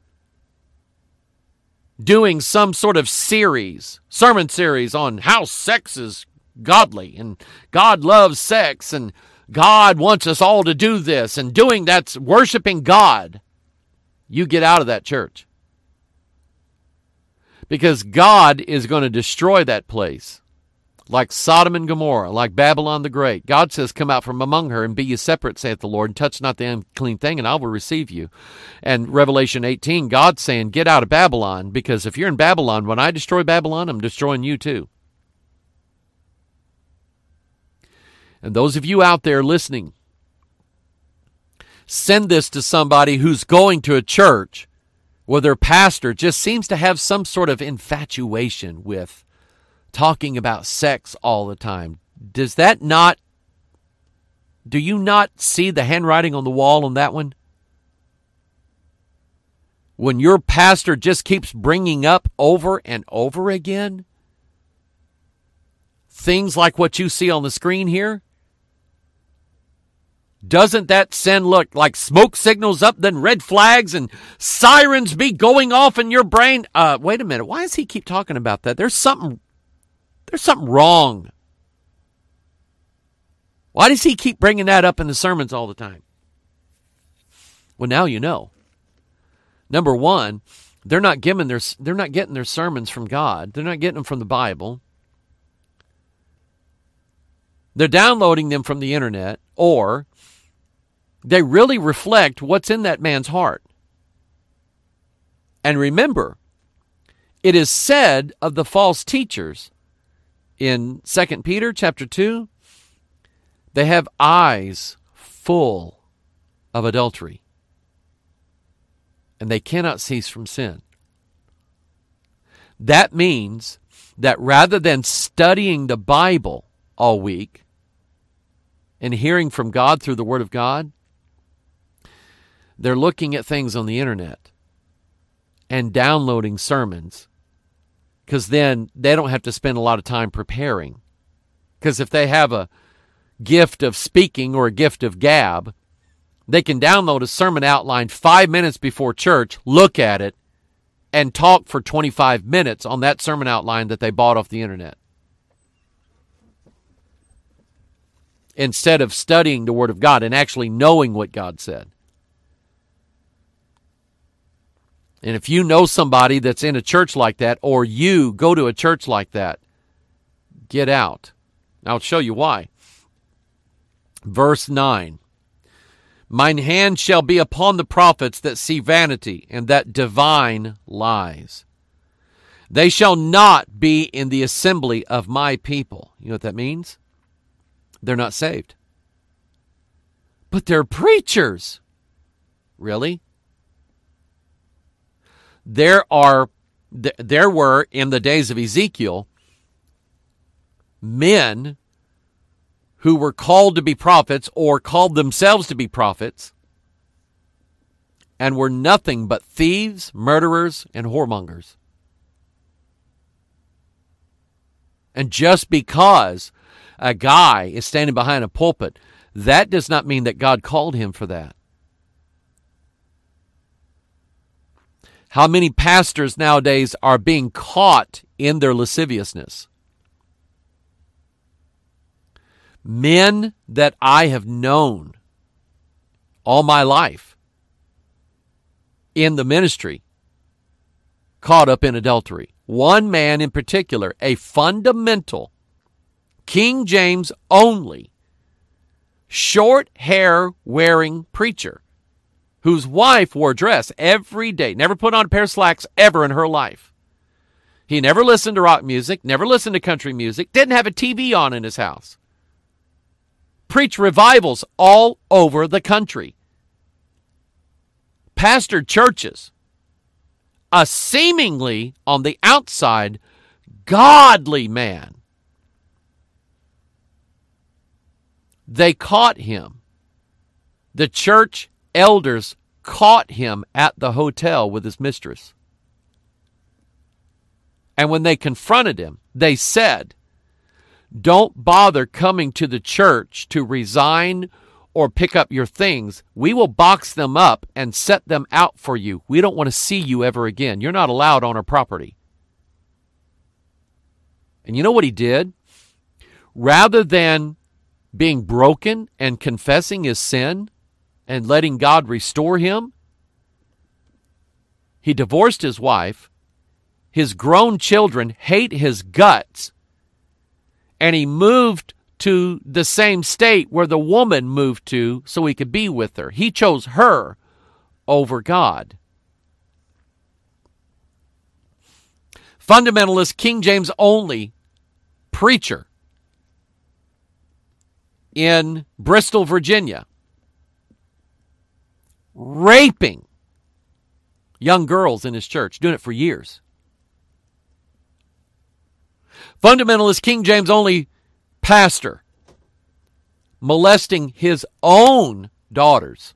Speaker 6: doing some sort of sermon series on how sex is godly and God loves sex and God wants us all to do this and doing that's worshiping God, you get out of that church. Because God is going to destroy that place. Like Sodom and Gomorrah, like Babylon the Great. God says, Come out from among her and be ye separate, saith the Lord, and touch not the unclean thing, and I will receive you. And Revelation 18, God's saying, get out of Babylon, because if you're in Babylon, when I destroy Babylon, I'm destroying you too. And those of you out there listening, send this to somebody who's going to a church where their pastor just seems to have some sort of infatuation with talking about sex all the time. Do you not see the handwriting on the wall on that one? When your pastor just keeps bringing up over and over again things like what you see on the screen here, doesn't that send look like smoke signals up, then red flags and sirens be going off in your brain? Wait a minute. Why does he keep talking about that? There's something wrong. Why does he keep bringing that up in the sermons all the time? Well, now you know. Number one, they're not getting their sermons from God. They're not getting them from the Bible. They're downloading them from the internet, or they really reflect what's in that man's heart. And remember, it is said of the false teachers in 2 Peter chapter 2, they have eyes full of adultery. and they cannot cease from sin. That means that rather than studying the Bible all week and hearing from God through the Word of God, they're looking at things on the internet and downloading sermons, because then they don't have to spend a lot of time preparing. Because if they have a gift of speaking or a gift of gab, they can download a sermon outline 5 minutes before church, look at it, and talk for 25 minutes on that sermon outline that they bought off the internet, instead of studying the Word of God and actually knowing what God said. And if you know somebody that's in a church like that, or you go to a church like that, get out. I'll show you why. Verse 9. Mine hand shall be upon the prophets that see vanity and that divine lies. They shall not be in the assembly of my people. You know what that means? They're not saved. But they're preachers. Really? There were, in the days of Ezekiel, men who were called to be prophets or called themselves to be prophets and were nothing but thieves, murderers, and whoremongers. And just because a guy is standing behind a pulpit, that does not mean that God called him for that. How many pastors nowadays are being caught in their lasciviousness? Men that I have known all my life in the ministry caught up in adultery. One man in particular, a fundamental, King James only, short hair wearing preacher whose wife wore a dress every day, never put on a pair of slacks ever in her life. He never listened to rock music, never listened to country music, didn't have a TV on in his house. Preached revivals all over the country. Pastored churches. A seemingly, on the outside, godly man. They caught him. The church elders caught him at the hotel with his mistress. And when they confronted him, they said, don't bother coming to the church to resign or pick up your things. We will box them up and set them out for you. We don't want to see you ever again. You're not allowed on our property. And you know what he did? Rather than being broken and confessing his sin and letting God restore him, he divorced his wife. His grown children hate his guts. And he moved to the same state where the woman moved to so he could be with her. He chose her over God. Fundamentalist, King James only preacher in Bristol, Virginia, raping young girls in his church, doing it for years. Fundamentalist, King James only pastor, molesting his own daughters.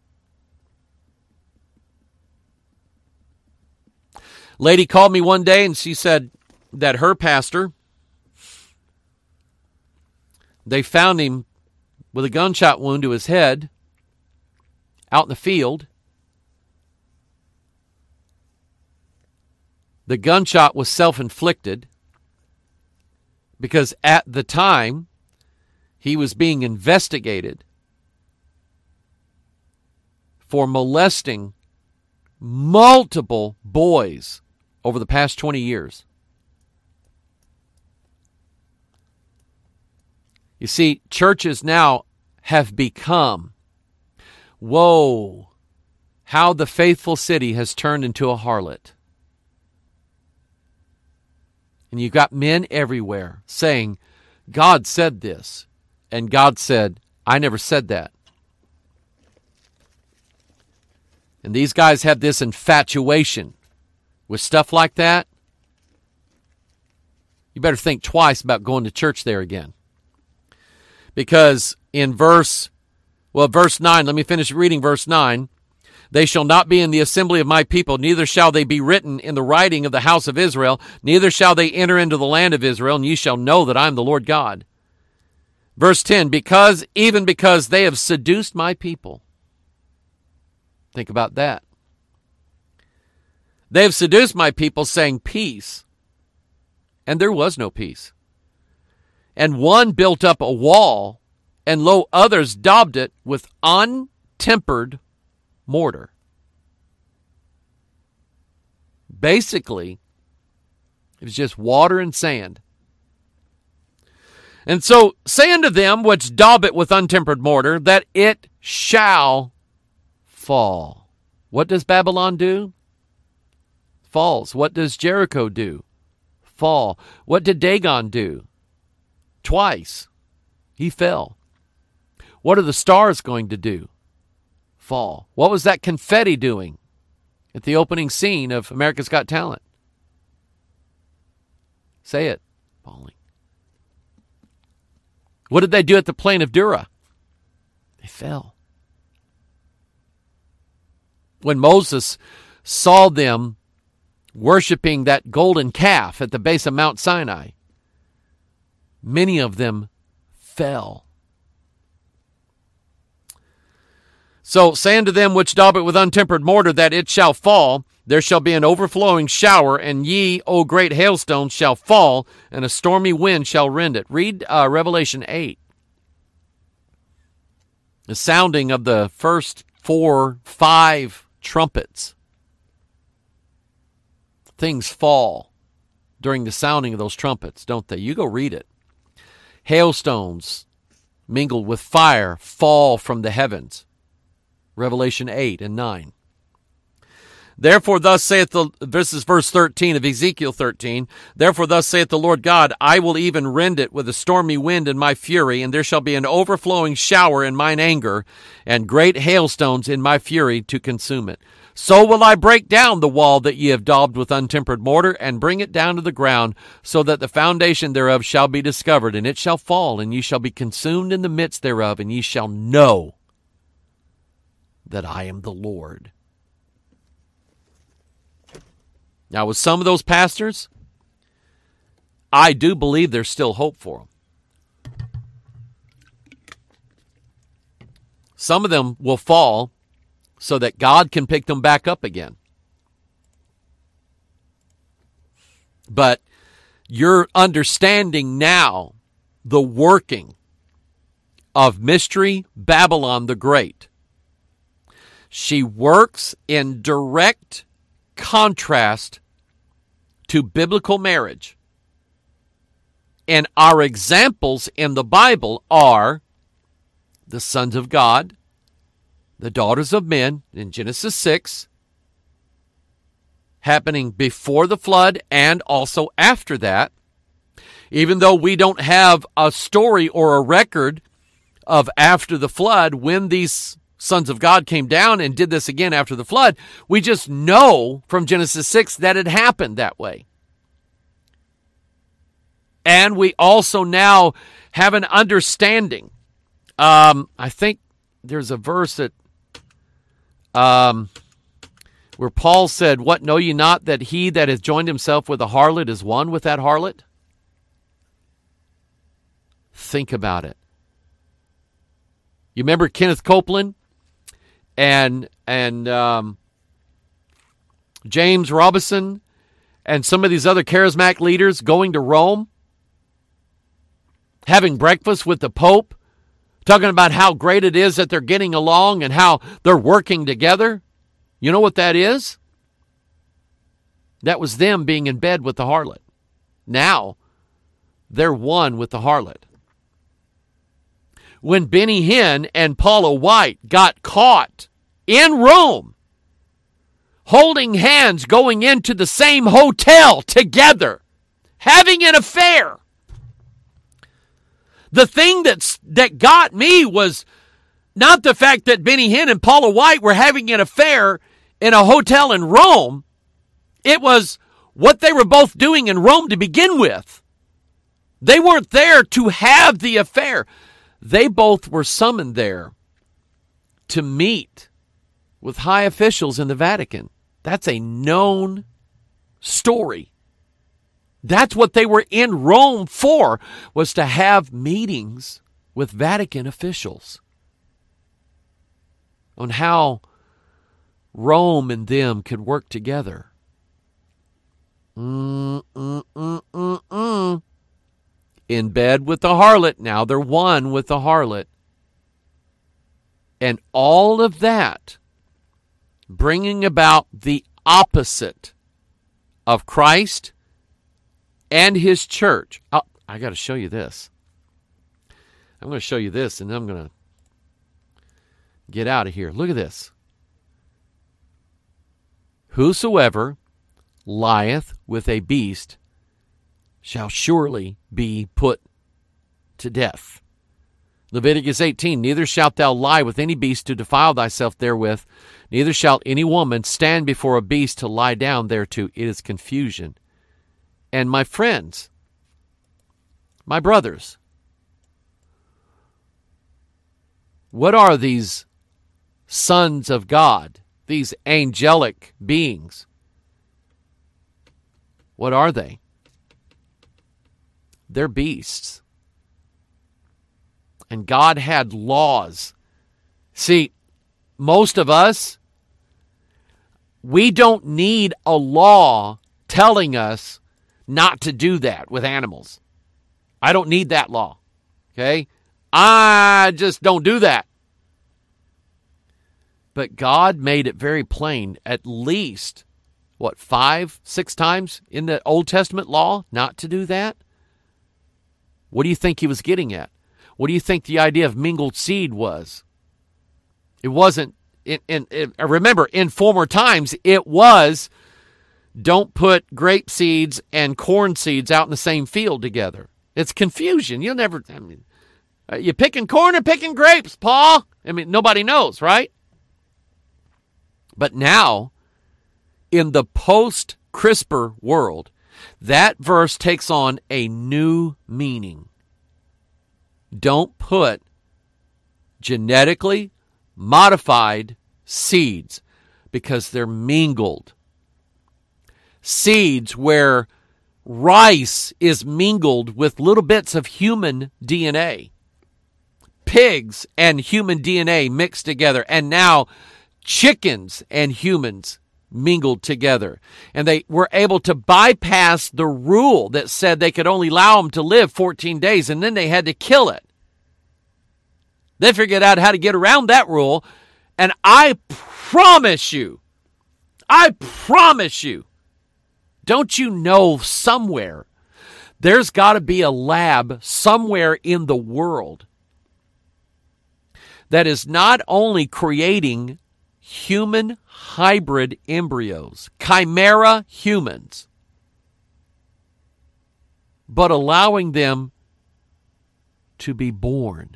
Speaker 6: Lady called me one day and she said that her pastor, they found him with a gunshot wound to his head out in the field. The gunshot was self-inflicted because at the time he was being investigated for molesting multiple boys over the past 20 years. You see, churches now have become, whoa, how the faithful city has turned into a harlot. And you've got men everywhere saying, God said this. And God said, I never said that. And these guys have this infatuation with stuff like that. You better think twice about going to church there again. Because in verse 9, let me finish reading verse 9. They shall not be in the assembly of my people, neither shall they be written in the writing of the house of Israel, neither shall they enter into the land of Israel, and ye shall know that I am the Lord God. Verse 10, because they have seduced my people. Think about that. They have seduced my people, saying peace, and there was no peace. And one built up a wall, and lo, others daubed it with untempered mortar. Basically, it was just water and sand. And so, say unto them which daub it with untempered mortar, that it shall fall. What does Babylon do? Falls. What does Jericho do? Fall. What did Dagon do? Twice. He fell. What are the stars going to do? Fall. What was that confetti doing at the opening scene of America's Got Talent? Say it. Falling. What did they do at the plain of Dura? They fell. When Moses saw them worshiping that golden calf at the base of Mount Sinai, many of them fell. So, say unto them which daub it with untempered mortar, that it shall fall. There shall be an overflowing shower, and ye, O great hailstones, shall fall, and a stormy wind shall rend it. Read Revelation 8. The sounding of the first 5 trumpets. Things fall during the sounding of those trumpets, don't they? You go read it. Hailstones mingled with fire fall from the heavens. Revelation 8 and 9. Therefore thus saith this is verse 13 of Ezekiel 13, therefore thus saith the Lord God, I will even rend it with a stormy wind in my fury, and there shall be an overflowing shower in mine anger, and great hailstones in my fury to consume it. So will I break down the wall that ye have daubed with untempered mortar, and bring it down to the ground, so that the foundation thereof shall be discovered, and it shall fall, and ye shall be consumed in the midst thereof, and ye shall know that I am the Lord. Now, with some of those pastors, I do believe there's still hope for them. Some of them will fall so that God can pick them back up again. But you're understanding now the working of Mystery Babylon the Great. She works in direct contrast to biblical marriage. And our examples in the Bible are the sons of God, the daughters of men in Genesis 6, happening before the flood and also after that. Even though we don't have a story or a record of after the flood when these sons of God came down and did this again after the flood, we just know from Genesis 6 that it happened that way. And we also now have an understanding. I think there's a verse that where Paul said, what, know ye not that he that hath joined himself with a harlot is one with that harlot? Think about it. You remember Kenneth Copeland and James Robison and some of these other charismatic leaders going to Rome, having breakfast with the Pope, talking about how great it is that they're getting along and how they're working together. You know what that is? That was them being in bed with the harlot. Now, they're one with the harlot. When Benny Hinn and Paula White got caught in Rome, holding hands going into the same hotel together, having an affair, the thing that got me was not the fact that Benny Hinn and Paula White were having an affair in a hotel in Rome. It was what they were both doing in Rome to begin with. They weren't there to have the affair. They both were summoned there to meet with high officials in the Vatican. That's a known story. That's what they were in Rome for, was to have meetings with Vatican officials on how Rome and them could work together. In bed with the harlot. Now they're one with the harlot. And all of that bringing about the opposite of Christ and his church. Oh, I got to show you this. I'm going to show you this, and then I'm going to get out of here. Look at this. Whosoever lieth with a beast shall surely be put to death. Leviticus 18, neither shalt thou lie with any beast to defile thyself therewith, neither shalt any woman stand before a beast to lie down thereto. It is confusion. And my friends, my brothers, what are these sons of God, these angelic beings? What are they? They're beasts. And God had laws. See, most of us, we don't need a law telling us not to do that with animals. I don't need that law. Okay? I just don't do that. But God made it very plain, at least, 5, 6 times in the Old Testament law, not to do that? What do you think he was getting at? What do you think the idea of mingled seed was? It wasn't, remember, in former times, it was, don't put grape seeds and corn seeds out in the same field together. It's confusion. You'll never, you picking corn or picking grapes, Paul? Nobody knows, right? But now, in the post-CRISPR world, that verse takes on a new meaning. Don't put genetically modified seeds because they're mingled. Seeds where rice is mingled with little bits of human DNA. Pigs and human DNA mixed together. And now chickens and humans mingled together. And they were able to bypass the rule that said they could only allow them to live 14 days, and then they had to kill it. They figured out how to get around that rule, and I promise you, don't you know somewhere there's got to be a lab somewhere in the world that is not only creating human hybrid embryos, chimera humans, but allowing them to be born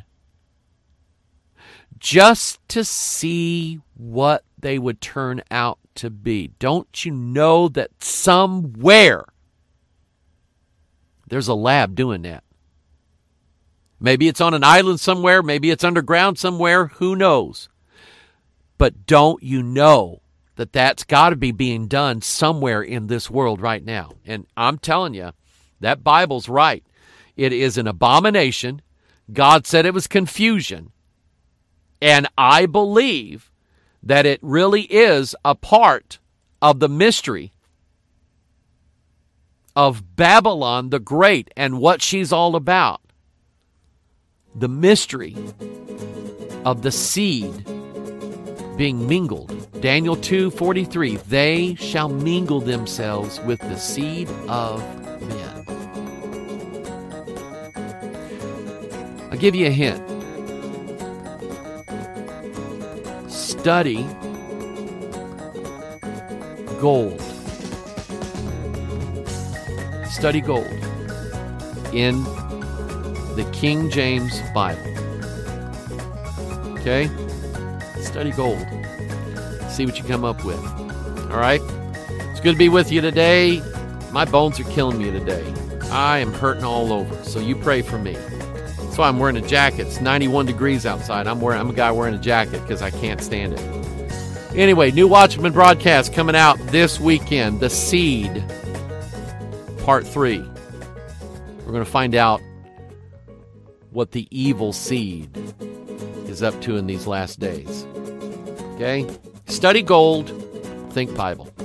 Speaker 6: just to see what they would turn out to be. Don't you know that somewhere there's a lab doing that? Maybe it's on an island somewhere, maybe it's underground somewhere, who knows? But don't you know that that's got to be being done somewhere in this world right now? And I'm telling you, that Bible's right. It is an abomination. God said it was confusion. And I believe that it really is a part of the mystery of Babylon the Great and what she's all about. The mystery of the seed being mingled. Daniel 2:43, they shall mingle themselves with the seed of men. I'll give you a hint. Study gold. Study gold in the King James Bible. Okay? Study gold. See what you come up with. All right? It's good to be with you today. My bones are killing me today. I am hurting all over, so you pray for me. That's why I'm wearing a jacket. It's 91 degrees outside. I'm a guy wearing a jacket because I can't stand it. Anyway, new Watchman broadcast coming out this weekend. The Seed, Part 3. We're going to find out what the evil seed is up to in these last days. Okay? Study gold, think Bible.